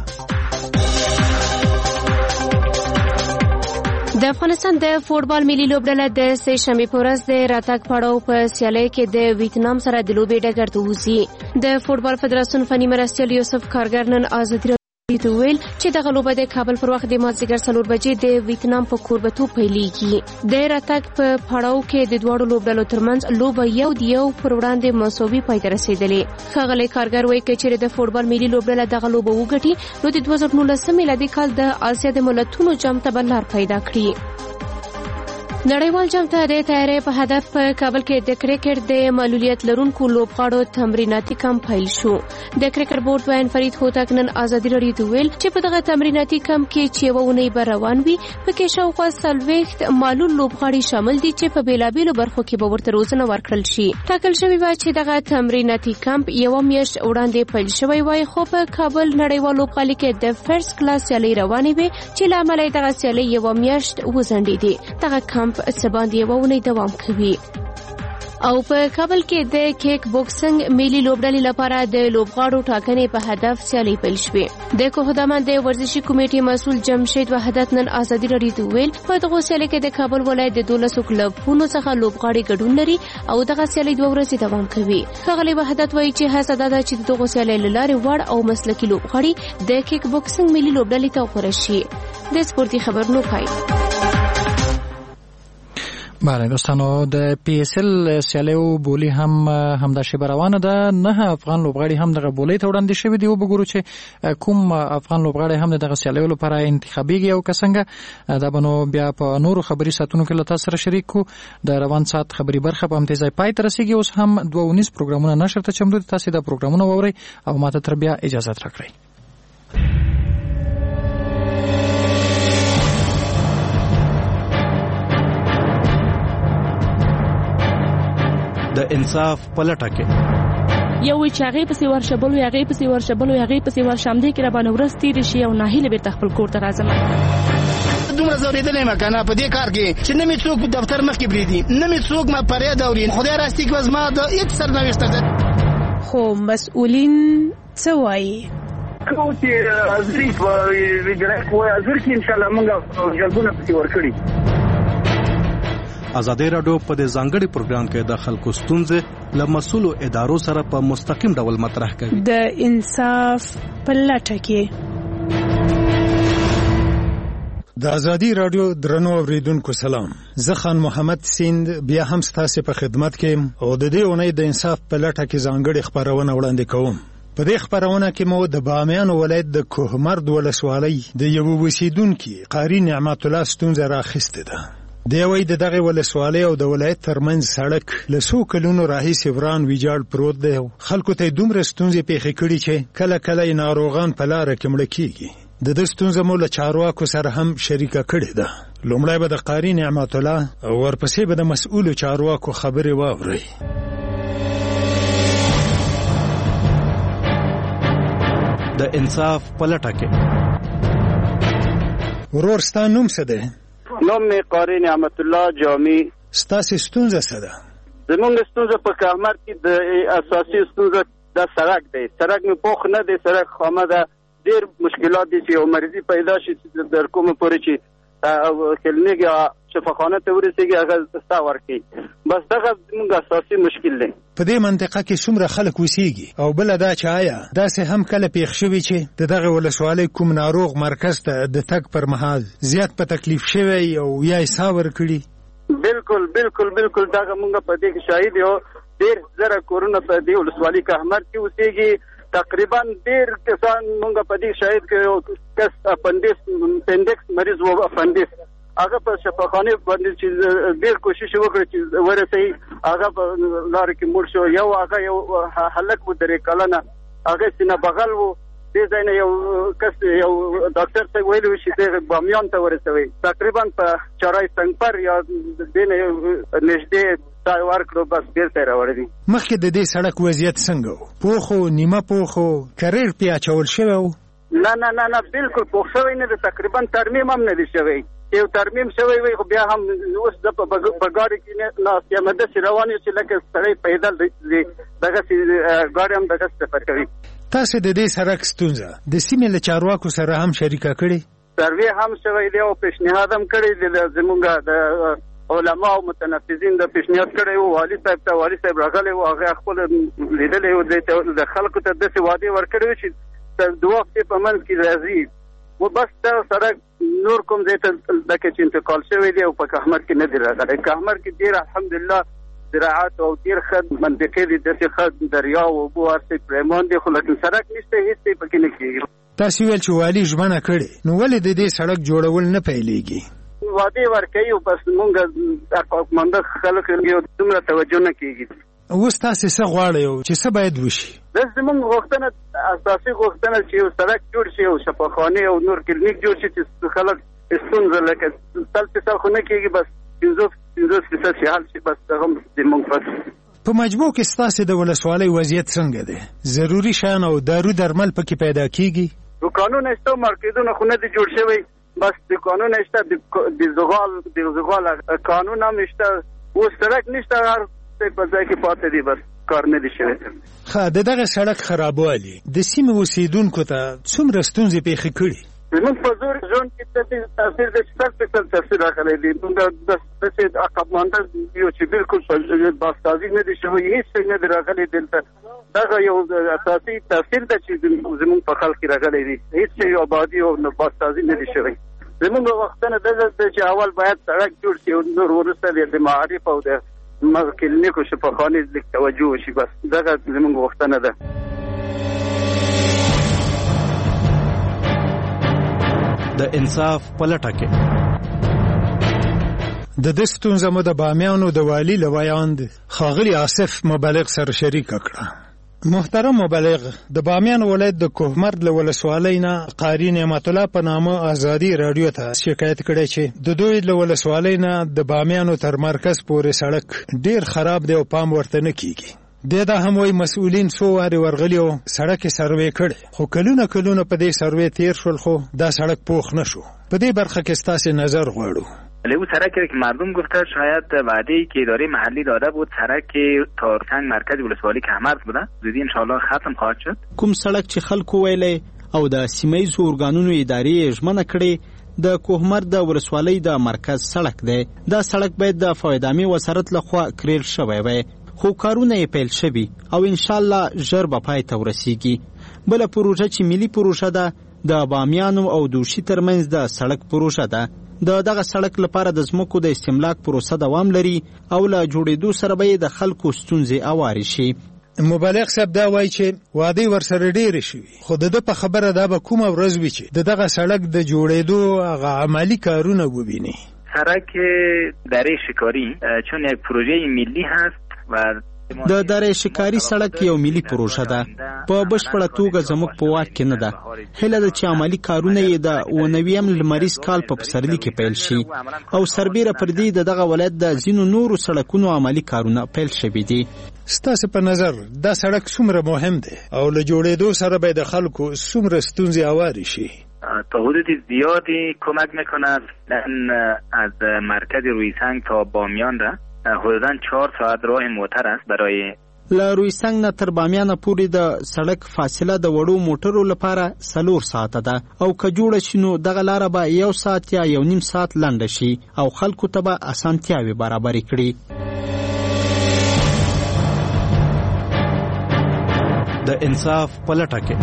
د افغانستان د فوټبال ملي لوبډله د سه شنبه په ورځ د راتګ پړاو په سیالۍ کې د ویتنام سره د لوبې ډګر ته وځي. د فوټبال فدراسیون فني مرستیال یوسف کارګر نن ازادي راډیو ته ویل چې دغه لوبه د کابل پر وخت د مازدیګر څلور بجې د ویتنام په کوربتو پیلېږي. د راتګ په پړاو کې د دواړو لوبډلو ترمنځ لوبه یو د یو پر وړاندې مساوي پای ته رسېدلې. ښاغلی کارګر وایي چې چیرې د فوټبال ملي لوبډله دغه لوبه وګټي نو د دوه زره نولس میلادي کال د آسیا د ملتونو جام ته به لار پیدا کړي. نړیوال جام ته د تیاری په هدف په کابل کې د کرکټ د معلولیت لرونکو لوبغاړو تمریناتي کمپ پیل شو. د کرکټ بورډ وین فرید هوتک نن ازادي راډیو ته ویل چې په دغه تمریناتي کمپ کې چې یوه اونۍ به روان وي پکې شاوخوا څلوېښت معلول لوبغاړي شامل دي چې په بېلابېلو برخو کې به ورته روزنه ورکړل شي. ټاکل شوې وه چې دغه تمریناتي کمپ یوه میاشت وړاندې پیل شوی وای خو په کابل نړیوال لوبغالي کې د فرست کلاس سیالۍ روانې وې چې له امله یې دغه سیالۍ یوه میاشت وځنډېدې. دغه کمپ څه باندې یوه اونۍ دوام کوي. او په کابل کې د کیک بوکسنګ ملي لوبډلې لپاره د لوبغاړو ټاکنې په هدف سیالي پیل شوې. د کوهدامن د ورزشي کمیټې مسؤل جمشید وحدت نن ازادي راډیو ته ویل په دغه سیالي کې د کابل ولایت د دولسو کلبونو څخه لوبغاړي ګډون لري او دغه سیالي دوه ورځې دوام کوي. ښاغلی وحدت وایي چې هڅه دا ده چې دغه سیالي له لارې وړ او مسلکي لوبغاړي د کیک بوکسنګ ملي لوبډلې ته وغوړه شي. د سپورتي خبرونو پای.
بله دوستانو د پی اس ال سیالیو بولی هم همدا شیبه روانه ده. نه افغان لوبغاړي هم دغه بولۍ ته وړاندې شوي دي. وبګورو چې کوم افغان لوبغاړي هم دغه سیالیو لپاره انتخابیږي او که څنګه دا به نو بیا په نورو خبري ساعتونو کې له تاسو سره شریک کو. د روان ساعت خبري برخه په همدې ځای پای ته رسیږي. اوس هم دوه ونیز پروګرامونه نشر ته چمتو دي. تاسو دا پروګرامونه واورئ او ماته تر بیا اجازه راکړئ.
د انصاف پلټه کې
یو وی چې هغه پسې ورشبل وي هغه پسې ورشبل وي هغه پسې ورشم دي کې را باندې ورستې شي او ناهیله به خپل کور ته راځم.
دومره زوریدلې مکنه په دې کار کې چې نه می څوک دفتر مخ کې بریدي نه می څوک ما پرې دورین خدای راستي کې وزما د هیڅ سرنوشت ده.
خو مسؤلین څه وایي
کوم چې ازري ویګره کوی ازر کې ان شاء الله موږ جلبونه پسې ورکړي.
ازادي رادیو په دې ځانګړي پروګرام کې د خلکو ستونزې له مسؤلو ادارو سره په مستقیم ډول مطرح کوي.
د انصاف په لټه کې
د ازادي رادیو درنو اوریدونکو سلام. زه خان محمد سیند بیا هم ستاسو په خدمت کې او د دې اونۍ د انصاف په لټه کې ځانګړي خبرونه وړاندې کوم. په دې خبرونه کې مو د بامیان ولایت د کوهمرد ولسوالۍ د یو اوسیدونکو قاری نعمت الله ستونزه راخسته ده. دی وای د دغه ولسوالۍ او د ولایت ترمنځ سړک له څو کلونو راهیسې وران ویجاړ پروت دی. خلکو ته دومره ستونزې پیښې کړي چې کله کله ناروغان په لاره کې مړه کیږي. د دې ستونزې مو له چارواکو سره هم شریکه کړې ده. لومړی به د قاری نعمت الله او ورپسې به د مسؤلو چارواکو خبرې واورئ.
د انصاف پلټه کې
ورور ستا نوم څه دی؟
نوم می قاری نعمت الله جامی.
ستاسو ستونزه څه ده؟
زمونږ ستونزه په کامر کې د اساسي ستونزه د سړک دی. سړک می پوخ نه دی، سړک خامه ده. ډیر مشکلات دي چې یو مریضي پیدا شي در کومه پورې چې کلینیک یا شفاخانه ته ورسېږي هغه ستا ورکوي. بس دغه زموږ اساسي مشکل دی.
په دې منطقه کې څومره خلک اوسېږي او بله دا چې آیا داسې هم کله پیښ شوي چې د دغه ولسوالۍ کوم ناروغ مرکز ته د تګ پر مهال زیات په تکلیف شوی او یا یې ساه ورکړي؟
بالکل بالکل بالکل دغه موږ په دې کې شاهد یو. ډېر زره کورونه په دې ولسوالۍ کهمر کې اوسېږي. تقریبا ډېر کسان موږ په دې شاهد کې یو کس اپنډکس اپنډکس مریض و اپنډکس هغه په شفاخانه باندې چې ډېر کوشش وکړ چې ورسېږي هغه په لار کې مړ شو. یو هغه یو هلک و درې کلنه هغه سینه بغل و. دې ځای نه یو کس یو ډاکټر ته ویلي و چې دغه بامیان ته ورسوي. تقریبا په چارای سنگپر یا دې نه نږدې ځای ورکړو بس بیرته راوړی دي.
مخکې د دې سړک وضعیت څنګه و؟ پوخ و نیمه پوخ و کریر پې اچول شوی و؟
نه نه نه نه بالکل پوخ شوی نه دی. تقریبا ترمیم هم نه دی شوی. یو ترمیم شوی وي خو بیا هم اوس د په ګاډي کې ناست یم داسې روان یو چې لکه سړی پیدل دغسې ګاډي هم دغسې سفر کوي.
تاسو د دې سړک ستونزه د سیمې له چارواکو سره هم شریکه کړې؟
سروې هم شوی دی او پیشنهاد هم کړی دی. زمونږ د علما او متنفذین د پیشنهاد کړی و. والي صاحب ته والي صاحب راغلی و هغه خپل لیدلی و. د خلکو ته داسې وعدې ورکړی و چې د دوه هفتې په منځ کې راځي. و بس دا سړک نور کوم ځای ته لکه چې انتقال شوی دی او په کهمر کې نه دی راغلی. کهمر کې ډېر الحمدلله زراعت او ډېر ښه منطقې دي، داسې ښه دریا او اوبه هر څه پرېمان دي، خو لیکن سړک نشته، هېڅ څه پکې نه کېږي.
تاسو ویل چې والي ژمنه کړې، نو ولې د دې سړک جوړول نه پیلېږي؟
وعدې ورکوي او بس مونږ حقمنده خلک یو دومره توجه نه کېږي.
اوس تاسې څه غواړئ چې څه باید وشي؟
بس زمونږ غوښتنه اساسي غوښتنه چې یو سړک جوړ شي او شفاخانې او نور کلینیک جوړ شي چې خلک ستونزه لکه سل فیصد خو نه کېږي، بس پنځوس پنځوس فیصد چې حل شي، بس هغه زمونږ بس.
په مجموع کې ستاسې د ولسوالۍ وضعیت څنګه دی؟ ضروري شیان او دارو درمل پکې پیدا کېږي؟
دوکانونه شته، مارکیټونه خو نه دي جوړ شوی، بس دوکانونه شته، د زغال د زغال قانون هم شته. اوس سړک نشته، هر دی په ځای کې پاتې دي، بس کار نه دي شوی.
ښه، د دغه سړک خرابوالي د سیمې اوسېدونکو ته څومره ستونزې پېښې کړي؟
زموږ په زور ژوند کې داسې تاثیر دی چې سل فیصد تاثیر راغلی دی. موږ داسې عقب مانده یو چې بالکل بازسازي نه دي شوی، هېڅ شی نه دی راغلی دلته. دغه یو اساسي تاثیر ده چې زموږ په خلک کې راغلی دی. هېڅ شی آبادي او بازسازي نه دی شوی. زموږ وختونه دغه دی چې اول باید سړک جوړ شي او نور وروسته د معارف او د کلینیکو شفاخانې لږ توجه وشي. بس دغه زموږ وختونه ده.
د انصاف په لټه کې
د دې ستونزه مو د بامیانو د والي له ویاند ښاغلي آصف مبلغ سره شریکه کړه. محترم مبلغ، د بامیان ولایت د کوهمرد له ولسوالۍ نه قاري نعمت الله په نامه ازادي راډیو ته شکایت کړی چې د دوی له ولسوالۍ نه د بامیانو تر مرکز پورې سړک ډیر خراب دی او پام ورته نه کیږي. د دا هم وایي مسؤلین څو وارې ورغلي او سړک یې سروې کړی، خو کلونه کلونه په دې سروې تیر شول خو دا سړک پوخ نه شو. په دې برخه کې ستاسې نظر غواړو.
او سرک که مردم گفته شاید وعده‌ای که اداره محلی داده بود سرک تارسنگ مرکز ولسوالی کهمرد بوده، زودی ان شاء الله ختم خواهد شد.
کوم سړک چې خلکو ویلې او د سیمه‌ایزو ارګانونو ادارې ژمنه کړې د کوهمرد د ولسوالۍ د مرکز سړک دی. دا سړک باید د فایدامي وزارت لخوا کړل شوی وي، خو کارونه یې پیل شوي او ان شاء الله ژر به پای ته ورسیږي. بل پروژه چې ملي پروژه ده د بامیانو او دوشي ترمنځ د سړک پروژه ده. د دغه سړک لپاره د ځمکو د استملاک پروسه دوام لري او له جوړېدو سره به د خلکو ستونزې اوارې شي.
مبلغ صاحب دا وایي چې وعدې ورسره ډېرې شوي، خو د ده په خبره دا به کومه ورځ وي چې د دغه سړک د جوړېدو هغه عملی کارونه وبیني.
سرک دره شکاری چون یک پروژه ملی هست و
د دره شکاری سړک یو ملي پروژه ده، په بشپړه توګه زموږ په واک کې نه ده. هیله ده چې عملی کارونه یې د اوونویم لمریز کال په پسرلي کې پیل شي او سربیره پر دې د دغه ولایت د ځینو نورو سړکونو عملی کارونه پیل شوي دي.
ستاسو په نظر دا سړک څومره مهم دی او له جوړېدو سره به د خلکو څومره ستونزې اوارې شي؟
تا حدود زیادی کمک میکند. از مرکز رویسنگ تا بامیان را حدوداً چهار ساعت راه موتر است برای
له رویسنګ نه تر بامیان پورې د سړک فاصله د وړو موټرو لپاره څلور ساعته ده او که جوړه شي نو دغه لاره به یو ساعت یا یو نیم ساعت لنډه شي او خلکو ته به اسانتیاوې برابرې کړي.
د انصاف په لټه کې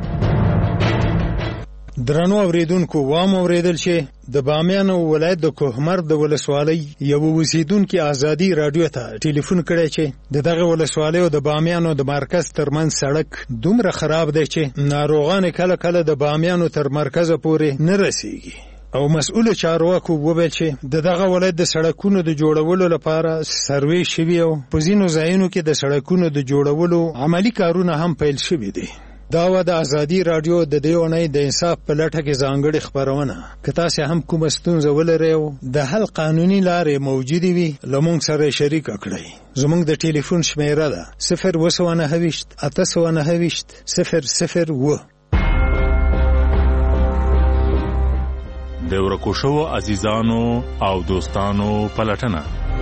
درنو اوریدونکو، وام اوریدل چې د بامیان ولایت د کوهمرد د ولسوالۍ یو اوسیدونکي ازادي راډیو ته ټلیفون کړی چې د دغه ولسوالۍ او د بامیانو د مرکز ترمنځ سړک دومره خراب دی چې ناروغان کله کله د بامیانو تر مرکزه پورې نه رسیږي او مسؤل چارواکو وویل چې د دغه ولایت د سړکونو د جوړولو لپاره سروې شوي او په ځینو ځایونو کې د سړکونو د جوړولو عملی کارونه هم پیل شوي دي. دا و د ازادي راډیو د دې اونۍ د انصاف په لټه کې ځانګړې خپرونه. که تاسې هم کومه ستونزه ولرئ او د حل قانوني لارې موجودې وي له موږ سره شریکه کړئ. زموږ د ټلیفون شمیره ده صفر اوه سوه نهه ویشت اته سوه نهه ویشت صفر صفر اوه.
د ورکو شوو عزیزانو او دوستانو پلټنه.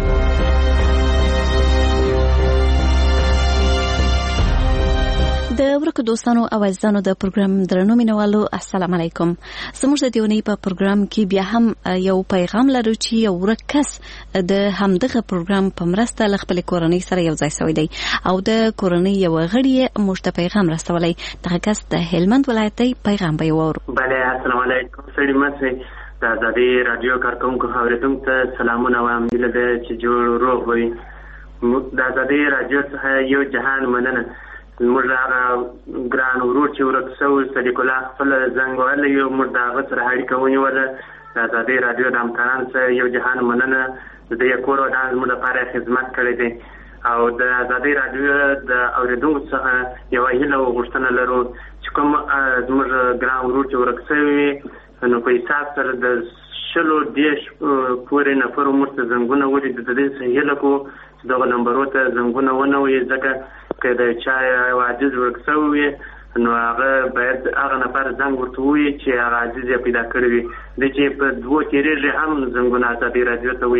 د ورکو دوستانو او عزیزانو د پروګرام درنو مینوالو السلام علیکم. زموږ د دیونی په پروګرام کې بیا هم یو پیغام لرو چې یو ورکس د همدغه پروګرام په مرسته ل خپل کورنۍ سره یو ځای شوی دی او د کورنۍ یو غړي موږ ته پیغام رسولی. دغه کس د هلمند ولایت پیغام به وورو.
بله السلام علیکم. سړي مڅه د ازادي رادیو کارکونکو اوریدونکو ته سلامونه وایم. دله چې جوړ روغ وي. د ازادي رادیو څخه یو جهان مننه. موږ هغه ګران ورور چې ورک شوی صدیق الله خپل زنګ وهلی یو، موږ د هغه سره اړیکه ونیوله. د ازادي رادیو د همکارانو سره یو جهان مننه. د دې کور ودان زموږ لپاره خدمت کړی دی او د ازادي رادیو د اوریدونکو څخه یوه هیله او غوښتنه لرو چې کوم زموږ ګران ورور چې ورک شوی نو په حساب سره د شلو دېرش پورې نفرو موږ ته زنګونه ولي. د دې څخه هیله کوو چې دغه نمبرو ته زنګونه ونه وي، ځکه که د چا یو عاجز ورک شوی وي نو هغه باید هغه نفر زنګ ورته ووایي چې هغه عاجز یې پیدا کړی وي. د چې په دوو تېرېږي هم زنګونه ازادي رادیو ته وي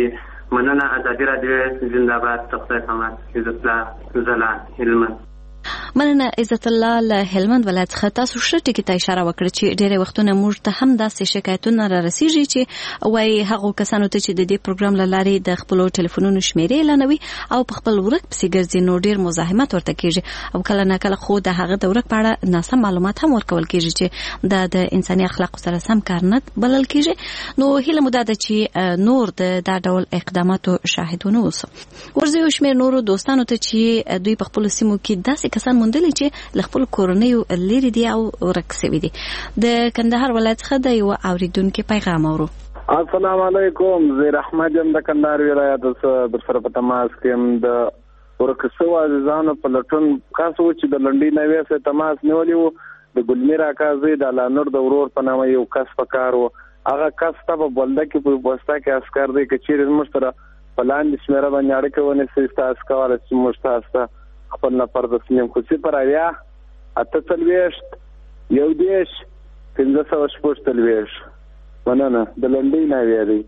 مننه. ازادي راډیو زنده باد. تخته کمال عزت الله زلان هلمند.
مننه عزت الله له هلمند ولایت څخه. تاسو ښه ټکي ته اشاره وکړه چې ډېری وختونه موږ ته هم داسې شکایتونه را رسیږي چې وایي هغو کسانو ته چې د دې پروګرام له لارې د خپلو ټلیفونونو شمیرې اعلانوي او په خپل ورک پسې ګرځي نو ډېر مزاحمت ورته کېږي او کله نه کله خو د هغه د ورک په اړه ناسم معلومات هم ورکول کېږي چې دا د انساني اخلاقو سره سم کار نه بلل کېږي. نو هیله مو دا ده چې نور د دا ډول اقداماتو شاهد ونه اوسو. ورځي یو شمېر نورو دوستانو ته چې دوی په خپلو سیمو کې داسې کسان موندلي چې له خپل کورنیو لرې دي او ورک سوي دي. د کندهار ولایت څخه د یو اوریدونکو پیغام اورو.
السلام علیکم. زیر احمد یم د کندهار ولایت څخه در سره په تماس کې د ورک شوو عزیزانو په لټون کاسو چې د لنډۍ نوې سره تماس نیولی وو. د ګلمیر اکازي د لانور د ورور په نامه یو کس پکارو. هغه کس ته په بلده کې په واسطه کې عسكر دی چې چیرې مشتره پلان د شمیره باندې اړیکه ونی سیستا اسکواله چې مشتاسته خپل نفر د سنیم خو چې پر اویا اته تلويشت یو دیش پنځه سوه شپږ تلويشت. مننه. د لنډۍ ناوې دی.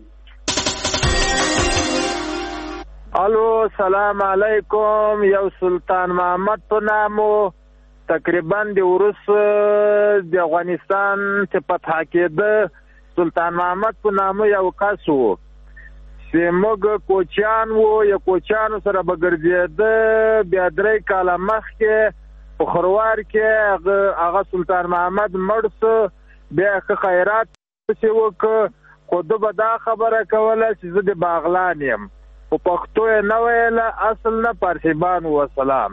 الو سلام علیکم. یو سلطان محمد په نامو تقریبا د وروس د افغانستان چې فتح کېده سلطان محمد په نامو یو کس وو چې موږ کوچیان وو یا کوچیانو سره به ګرځېده. بیا درې کاله مخکې په خروار کې هغه سلطان محمد مړ سو. بیا که خیرات چې وکړه خو ده به دا خبره کوله چې زه د باغلان یم. په پښتو یې نه ویله اصل نه پارسیبان وسلام.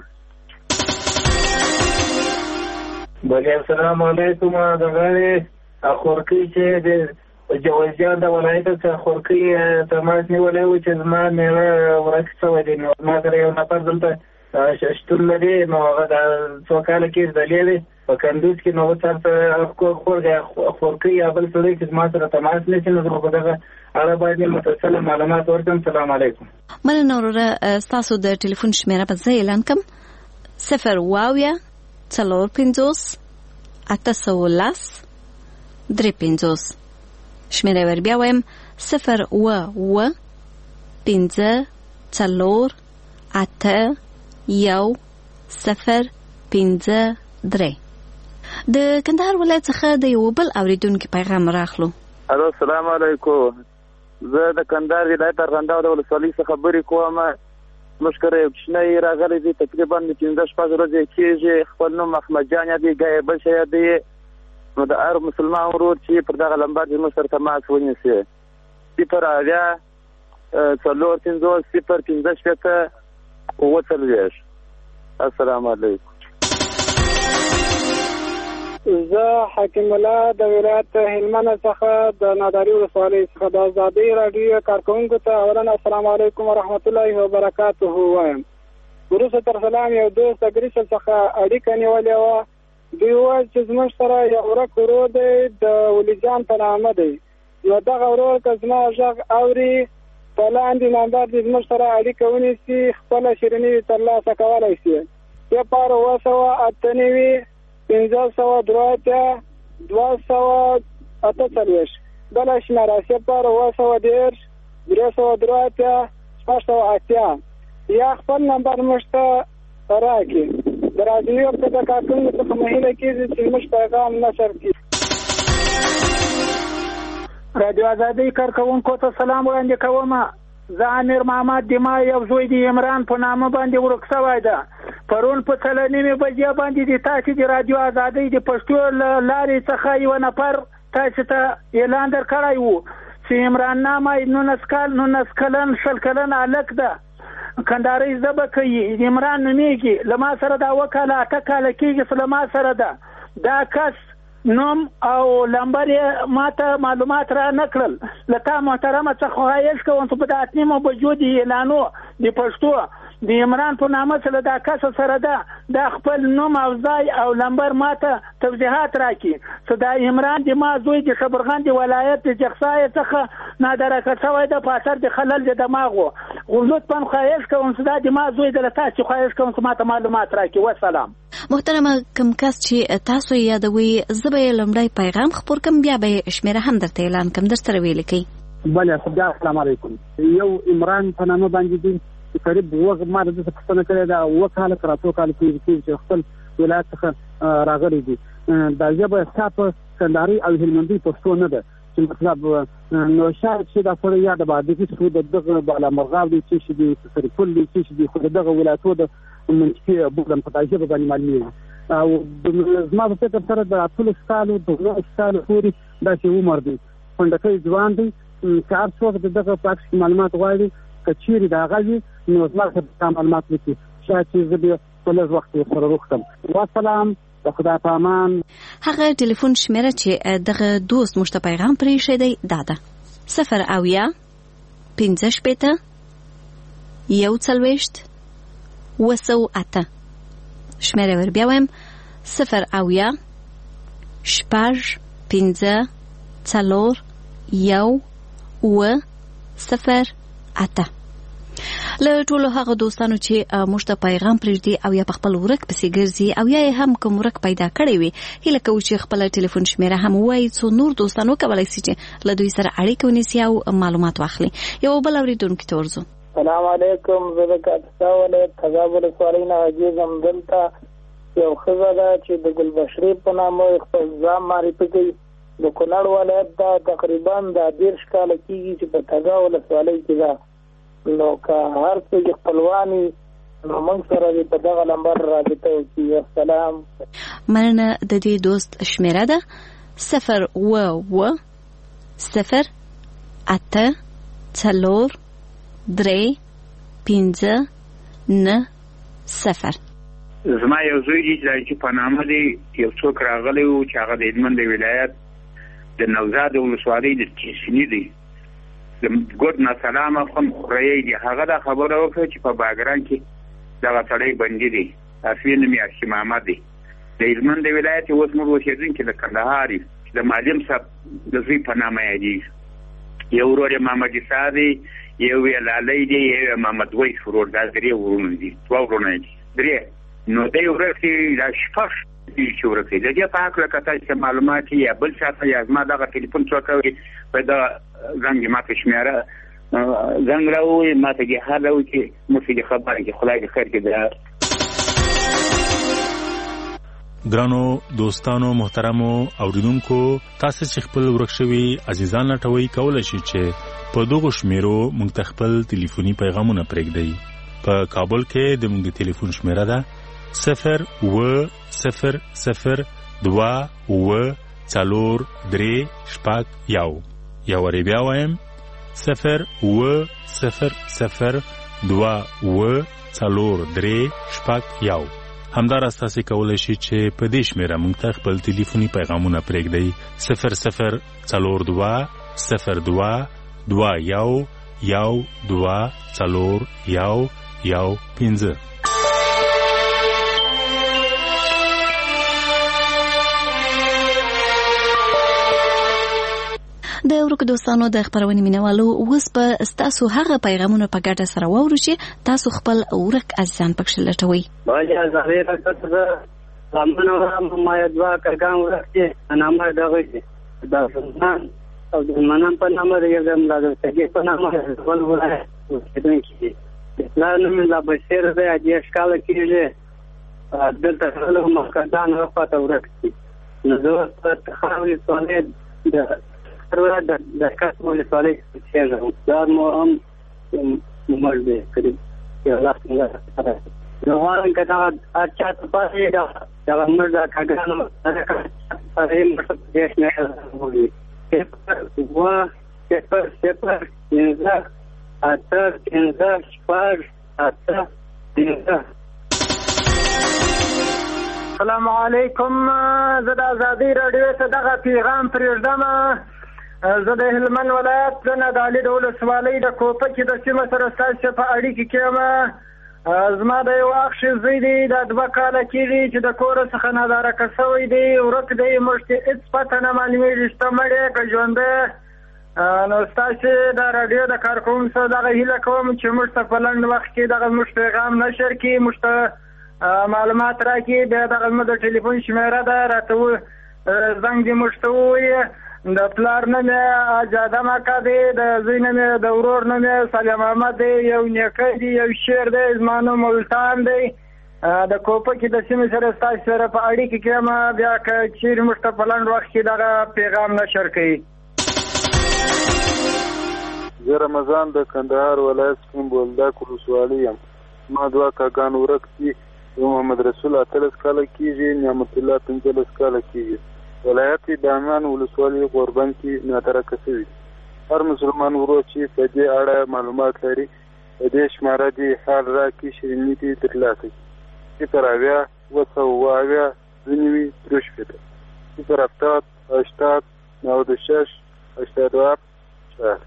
بله السلام علیکم. دغه خورکۍ چې د جوازجان د ولایت څخه خورکۍ تماس نیولی و چې زما میوه ورک شوی دی. نو ما سره یو نفر دلته شتون لري نو هغه د څو کاله کې زدلی دی په کندوز کې. نو اوس هلته خورکۍ یا بل سړی چې زما سره تماس نیسي نو زه په دغه اړه باندې مفصل معلومات ورکړم. سلام علیکم.
مننه وروره. ستاسو د ټلیفون شمیره به زه اعلان کړم. صفر واویا څلور پنځوس اته سوه لس درې پنځوس. شمیره ور بیا وایم صفر اوه اوه پنځه څلور اته یو صفر پنځه درې. د کندهار ولایت څخه د یو بل اوریدونکو پیغام راخلو.
الو السلام علیکم. زه د کندهار ولایت ارغنداو د ولسوالۍ څخه خبرې کوم. مشکره یو کوچنی راغلی دی تقریبا د پنځه شپږ ورځې کېږي. خپل نوم احمد جان دی ګای بل شی دی. نو د هر مسلمان ورور چې پر دغه لمبر د مشر تماس ونیسي صفر اویا څلور پنځوس صفر پنځه شپېته اووه څلوېښت. السلام علیکم.
زه حکیم الله د ولایت هلمند څخه د ناداري ولسوالۍ څخه د ازادي راډیو کارکوونکو ته اولا السلام علیکم ورحمت الله وبرکاته وایم. وروسته تر سلام یو دوست د ګریسل څخه اړیکه نیولې وه. دوی وویل چې زموږ سره یو ورک ورور دی د ولیجان په نامه دی. نو دغه ورور که زما غږ اوري په لاندې نمبر دې زموږ سره اړیکه ونیسي خپله شیریني ترلاسه کولی شي. صفر اوه سوه اته نوي پنځه سوه درې اتیا دوه سوه اته څلوېښت. بله شمېره صفر اوه سوه دېرش درې سوه درې اتیا شپږ سوه اتیا. یا خپل نمبر موږ ته راکړي. د راډیو په د کارکوونکو څخه مه هیله کېږي چې زموږ پیغام نشر کړي.
رادیو ازادۍ کارکوونکو ته سلام وړاندې کوم. زه امیر محمد دما یو زوی د عمران په نامه باندې ورک شوی ده. پرون په څلور نیمې بجې باندې د تاسې د رادیو ازادۍ د پښتو له لارې څخه یو نفر تاسې ته اعلان درکړی و چې عمران نامه نولس کال نولس کلن شل کلن هلک ده. کندهارۍ زده به کوي. عمران نومیږي. له ما سره دا اوه کاله اته کاله کېږي چې له ما سره ده. دا کس نوم او لمبر یې ما ته معلومات را نه کړل. له تا محترمه څخه خواهش کوم چې په دا اته نیمو بجو د اعلانو د پښتو د عمران په نامه چې له دا کس سره ده دا خپل نوم او ځای او لمبر ما ته توضیحات راکړي چې دا عمران د ما زوی د خبرغان د ولایت د جغسای څخه نادرکه شوی ده په اثر د خلل د دماغو. لطفا خواهش کوم چې دا د ما زوی د له تاسې خواهش کوم چې ما ته معلومات راکړي. وسلام.
محترمه کوم کس چې تاسو یادوي زه به یې لومړی پیغام خپور کړم بیا به یې شمېره هم درته اعلان کړم. در سره ویې لیکئ.
بله بیا السلام علیکم. یو عمران په نامه باندې دي چې قریب وګ ما د څه پوښتنه کړې ده او کال کراتو کال کې چې خپل ولایت څخه راغلي دي. دا ژبه صاحب کندهاري او هلمندي پښتو نه ده چې مطلب نو شاید چې دا سره یاد باندې چې څو دغه بالا مرغاو دي چې دي سرپل دي چې دي خو دغه ولایتو د منځکي بوګم په تاجه باندې معلومه او زما په فکر سره د ټول سالو د نو سالو پوری دا چې عمر دي پندکې ځوان دي کار څو دغه پاک معلومات غواړي کچيري دا غږی نو زما څخه معلومات لکه شاید چې زه په لږ وخت سره وختم. والسلام خدا پامان.
هغه ټلیفون شمیره چې دغه دوست مشته پیغام پرې شه دی داده صفر اویا پنځه شپېته یو څلوېښت وسو اته. شمیره ور بیا وایم صفر اویا شپږ پنځه څلور یو اوه صفر اته. له ټولو هغه دوستانو چې موږ ته پیغام پرېږدي او یا په خپل ورک پسې ګرځي او یا هم کوم ورک پیدا کړی وي هیله کوو چې خپل ټلیفون شمیره هم ووایي څو نور دوستان وکولی شي چې له دوی سره اړیکه ونیسي او معلومات واخلي. یو بل اورېدونکي ته ورځو.
سلام علیکم. زه د کاپیسا ولایت تګاب ولسوالۍ نه حاجي یم. دلته یو ښځه ده چې د ګلبشرې په نامه خپل ځان معرفي کوي. د کونړ ولایت دا تقریبا دا دېرش کاله کېږي چې په تګاب ولسوالۍ کې ده. نو که هر څه خپلواني نو موږ سره په دغه نمبر رابطه وکړي. السلام.
مننه. د دې دوست شمیره ده صفر اوه اوه صفر اته څلور درې پنځه نه صفر.
زما یو زوی دی چې په نامه دی یو څوک راغلی و چې هغه د هلمند ولایت د نوزاد ولسوالۍ د تیسني دی د ګډ نه سلامه خون خوري دی. هغه دا خبره وکړه چې په باګران کې دغه سړی بندي دی اصلي نوم یې ارشي محمد دی د هلمند ولایت اوس موږ اوسېدونکي د کندهار د معلم صاحب د زوی په نامه یادېږي. یو ورور یې محمد عیسی دی یو یې لالی دی یو یې محمد ویس ورور. دا درې ورونه دي دوه ورونه دي درې. نو دی ورک دی دا شپږ چې ورک دی. د دې په هکله که تاسو معلومات یا بل چاته یا زما دغه ټلیفون څوک وي په دغه زنګ ماته شمیره زنګ راووي ماته کې هر راوي چې مفید خبره کې خدای دې خیر کړي.
ګرانو دوستانو محترمو اوریدونکو تاسو چې خپل ورک شوي عزیزان لټوي کولای شي چې په دغه شمیرو موږ ته خپل ټلیفوني پیغامونه پرېږدئ. په کابل کې د موږ ټلیفون شمیره ده صفر و صفر صفر دوا و څلور درې شپږ یو. یا وری بیا وایم صفر و صفر صفر دوا و څلور درې شپږ یو. همداراز تاسو کولای شئ چې په دې شمیره موږ ته خپل ټلیفوني پیغامونه پرېږدئ صفر صفر څلور دوه صفر دوه دوه یو یو دوه څلور یو یو پنځه.
د ورک دوستانو د خبرونې مینوالو اوس به ستاسو هغه پیغامونه په ګډه سره واورو چې تاسو خپل ورک عزیزان پکښې لټوئ.
باید زهره کته زمونږ ما یادوا کګان ورکه نامه دغه د ځان او د منم په نامه یې د تګي په نامه ول ولای څنګه لا نو لا بشیر د اجي ښکاله کېږي دلته له مخکدان وفاته ورکه نو زه په خاوري سوالې د سره د د کاسمو سوالې چې دا مو هم ممل دی کړي یو لاس نه نو هغه کدا اچھا ته پاتې دا دا موږ دا کاګانو دا سره موږ دیش نه وګورئ چې وا چې چې چې اته پنځه شپږ اته پنځه.
السلام علیکم. زه د ازادي راډیو څخه دغه پیغام پرېږدم. زه د هلمند ولایت نه د علي د ولسوالۍ د کوپکې د سیمه سره ستاسو په اړیکه کې یم. زما د یو اخ زوی دی دا دوه کاله کېږي چې د کوره څخه نادارکه شوی دی ورک دی موږ ته هېڅ پته نه معلومېږي شته مړ دی که ژوندی. نو ستاسو د راډیو د کارکوونکو سره دغه هیله کوم چې موږ ته په لنډ وخت کې دغه موږ پیغام نشر کړي موږ ته معلومات راکړي. بیا دغه زموږ د ټلیفون شمیره ده راته زنګ دې موږ ته ووایي د پلار نوم یې اجاده مکه دی، د زوی نوم یې د ورور نوم یې سلیم احمد دی، یو نیکه دی، یو شعر دی، زما نوم ملتان دی. د کوپکې د سیمې سره ستاسو سره په اړیکه کې یم، بیا که چیرې موږ ته په لنډ وخت کې دغه پیغام نشر کوي.
زه رمضان د کندهار ولایت سپین بولدک ولسوالي یم. ما دوه کاکان ورک دي، یو محمد رسول اتلس کاله کېږي، نعمت الله پنځلس کاله کېږي. ولایت بامیان ولسوالي غوربند کې ناترکه شوي. هر مسلمان ورور چې په دې اړه معلومات لري په دې شماره دې حال راکړي، شیریني دې ترلاسه کړي. صفر اویا اوه سوه اوه اویا دوه نوي درې شپېته، صفر هفتاد هشتاد نود و شش هشتاد و هفت چهار.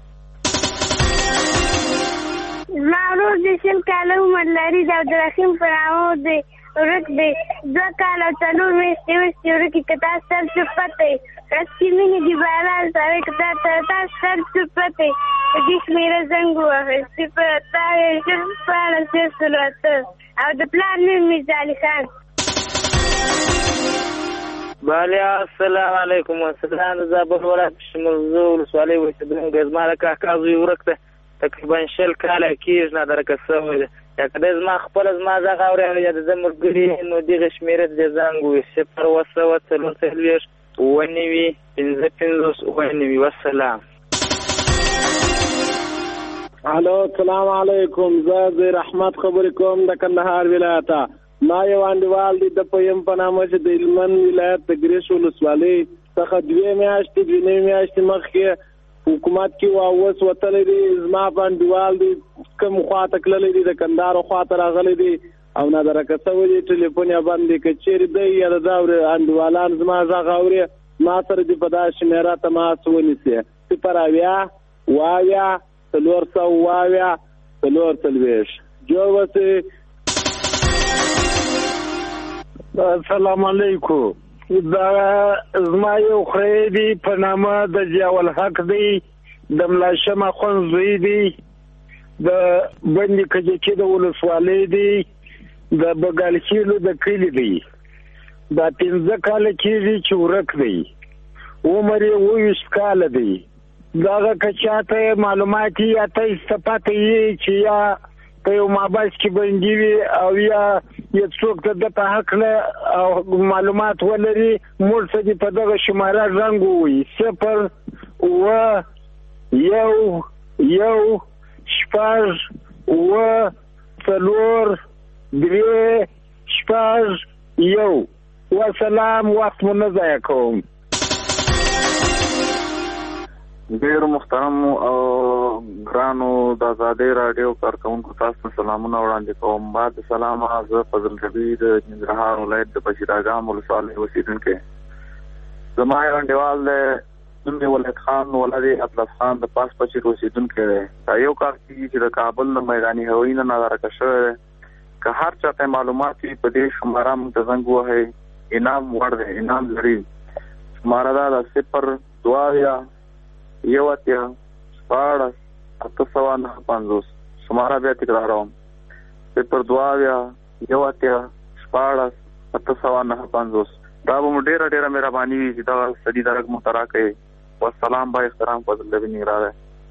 زما ورور د شل کاله عمر لري، د عبدالرحیم په نامه دی، ورک دی، دوه کاله او څلور میاشتې وروستې ورکې که تاسو سر صفت دی رسکي مینې دي باران سره که تاسو سر صفت دی په دې شمېره زنګ ووهئ صفر اته شل شپاړس یو سل اته او د پلار نوم میرزا علي خان.
بله السلام علیکم. وسلام د زابل ولایت شمولزو ولسوالۍ اوسېدونکی زما د کاکا زوی ورک دی، تقریبا شل کاله کېږي نادرکه شوی دی. یا که دی زما خپله زما دغه اوري یا د ده ملګري نو دغې شمېرې ته دې زنګ ووي صفر اوه سوه څلور څلوېښت اووه نوي پنځه پنځوس اووه نوي. والسلام.
الو السلام علیکم. زه زیر احمد خبرې کوم د کندهار ولایته. ما یو انډیوال دی، د په یم په نامه چې د هلمند ولایت د ګرېش ولسوالۍ څخه دوې میاشتې دوې نوي میاشتې مخکې حکومت کې و اوس وتلی دی. زما په انډیوال دی کوم خواته تللی دی، د کندهار خواته راغلی دی او نادرکه شوی دی، ټلیفون یې بند دی. که چیرې دی یا د ده انډیوالان زما غږ اوري ما سره دې په دا شمېره تماس ونیسي صفر اویا اوه اویا څلور سوه اوه اویا څلور څلوېښت. جوړ اوسئ.
السلام علیکم. دا زما یو خوی دی په نامه د ضیاءالحق دی، د ملا شم اخوند زوی دی، د بندي کجکي د ولسوالۍ دی، د بګالخیلو د کلي دی. دا پنځه کاله کېږي چې ورک دی، عمر یې اووه ویشت کاله دی. دغه که چاته معلومات یا ته استفاده یې چې یا په یو محبس کې بندي وي او یا یو څوک د ده په هکله او معلومات ولري موږ ته دې په دغه شماره زنګ ووایي صفر اووه یو یو شپږ اووه څلور درې شپږ یو. وسلام. وخت مو نه ضایع کوم.
ډېرو محترمو او ګرانو د ازادۍ راډیو کارکوونکو تاسو ته سلامونه وړاندې کوم. بعد سلامه، زه فضل ربي د ننګرهار ولایت د بشیراګام ولسوالۍ اوسېدونکی. زما یو انډیوال دی، نوم یې ولید خان ولد اطلس خان د پاس پچیر اوسېدونکی دی. دا یو کار کېږي چې د کابل د میداني هوایي نه نادرکه شوی دی. که هر چاته معلومات وي په دې شماره موږ ته زنګ ووهئ، انعام وړ دی، انعام لري. شماره دا ده صفر دوه اویا یو اتیا شپاړس اته سوه نهه پنځوس. شماره بیا تکراروم صفر دوه اویا یو اتیا شپاړس اته سوه نهه پنځوس. دا به مو ډېره ډېره مهرباني وي چې دغه سړي درک مو ته راکوئ. والسلام. با احترام فضل ربي نګرانی.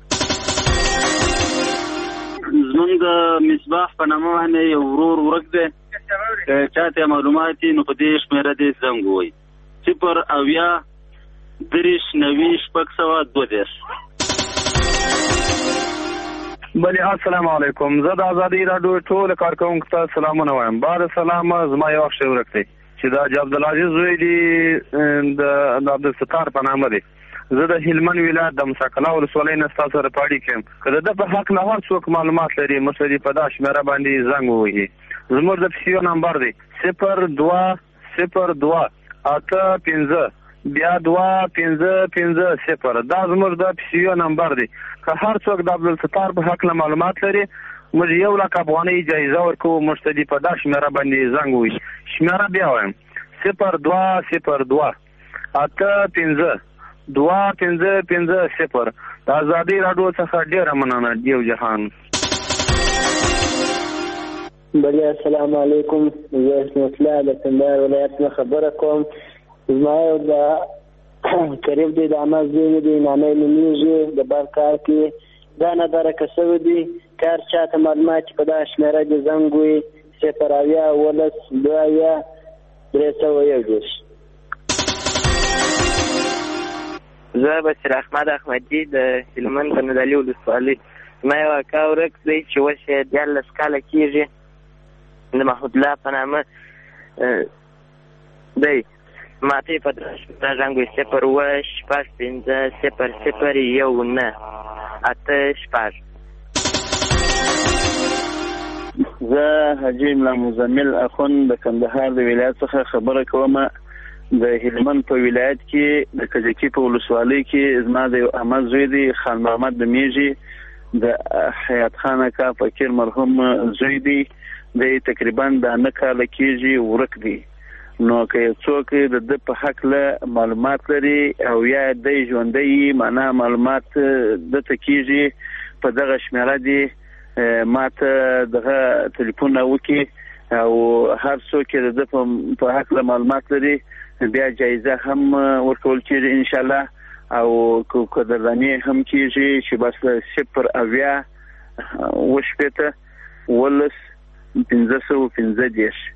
زمونږ د مصباح په نامه باندې یو ورور ورک دی، که چاته معلومات وي نو په دې شمېره دې زنګ ووایي صفر اویا دېرش نوي شپږ سوه دوه دېرش.
بلې السلام علیکم. زه د ازادۍ راډیو ټولو کارکوونکو ته سلامونه وایم. بعد سلامه زما یو وخت ورک دی چې د حاجي عبدالعزیز زوی دی، د عبدالستار په نامه دی. زه د هلمند ولایت د مساکلا ولسوالۍ نه ستاسو سره په اړیکه یم. که د ده په حق له هر څوک معلومات لري موږ ته دې په دا شمېره باندې زنګ ووهي. زموږ د پیسیو نمبر دی صفر دوه صفر دوه اته پنځه بیا دوه پنځه پنځه صفر. دا زموږ د پیسیو نمبر دی. که هر څوک د عبدالستار په حق له معلومات لري موږ یو لک افغانۍ جایزه ورکوو. موږ ته دې په دا شمېره باندې زنګ ووهي. شمېره بیا وایم صفر دوه صفر دوه اته پنځه دوه پنځه پنځه صفر. د ازادۍ راډیو څخه ډېره مننه. دیو جهان.
بلې السلام علیکم. زه اسمت الله د کندهار ولایت نه خبره کوم. زما یو د قریب دی د اما زوی مې دی نانۍ نومیږي د بار کار کې دا ندرکه سوی دی کار چاته معلومات په دا شمیره د زنګ وي صفر اویا ولس دوه اویا درې سوه یو دېرش.
زه بشیر احمد احمدي د هلمند د ندالي ولسوالۍ. زما یو اکا ورک دی چې اوس یې دیارلس کاله کېږي د محمود الله په نامه دی. ما ته یې په دا زنګ وي صفر اووه شپږ پنځه صفر صفر یو نه اته شپږ.
زه حاجي ملا مزمل اخون د کندهار د ولایت څخه خبره کوم. د هلمند په ولایت کې د کجکي په ولسوالۍ کې زما د یو عمه زوی دی خان محمد د میږي د حیات خان اکا فقیر مرحوم زوی دی. د تقریبا د نه کاله کېږي ورک دی. نو که یو څوک د ده په هکله معلومات لري او یا دی ژوندی معنا معلومات دته کېږي په دغه شمیره دی ما ته دغه تلیفون وکړي او هر څوک د ده په هکله معلومات لري بیا جایزه هم ورکول کېږي انشاءالله. او که قدرداني هم کېږي چې بس صفر اویا اووه شپېته ولس پنځه سوه پنځه دېرش.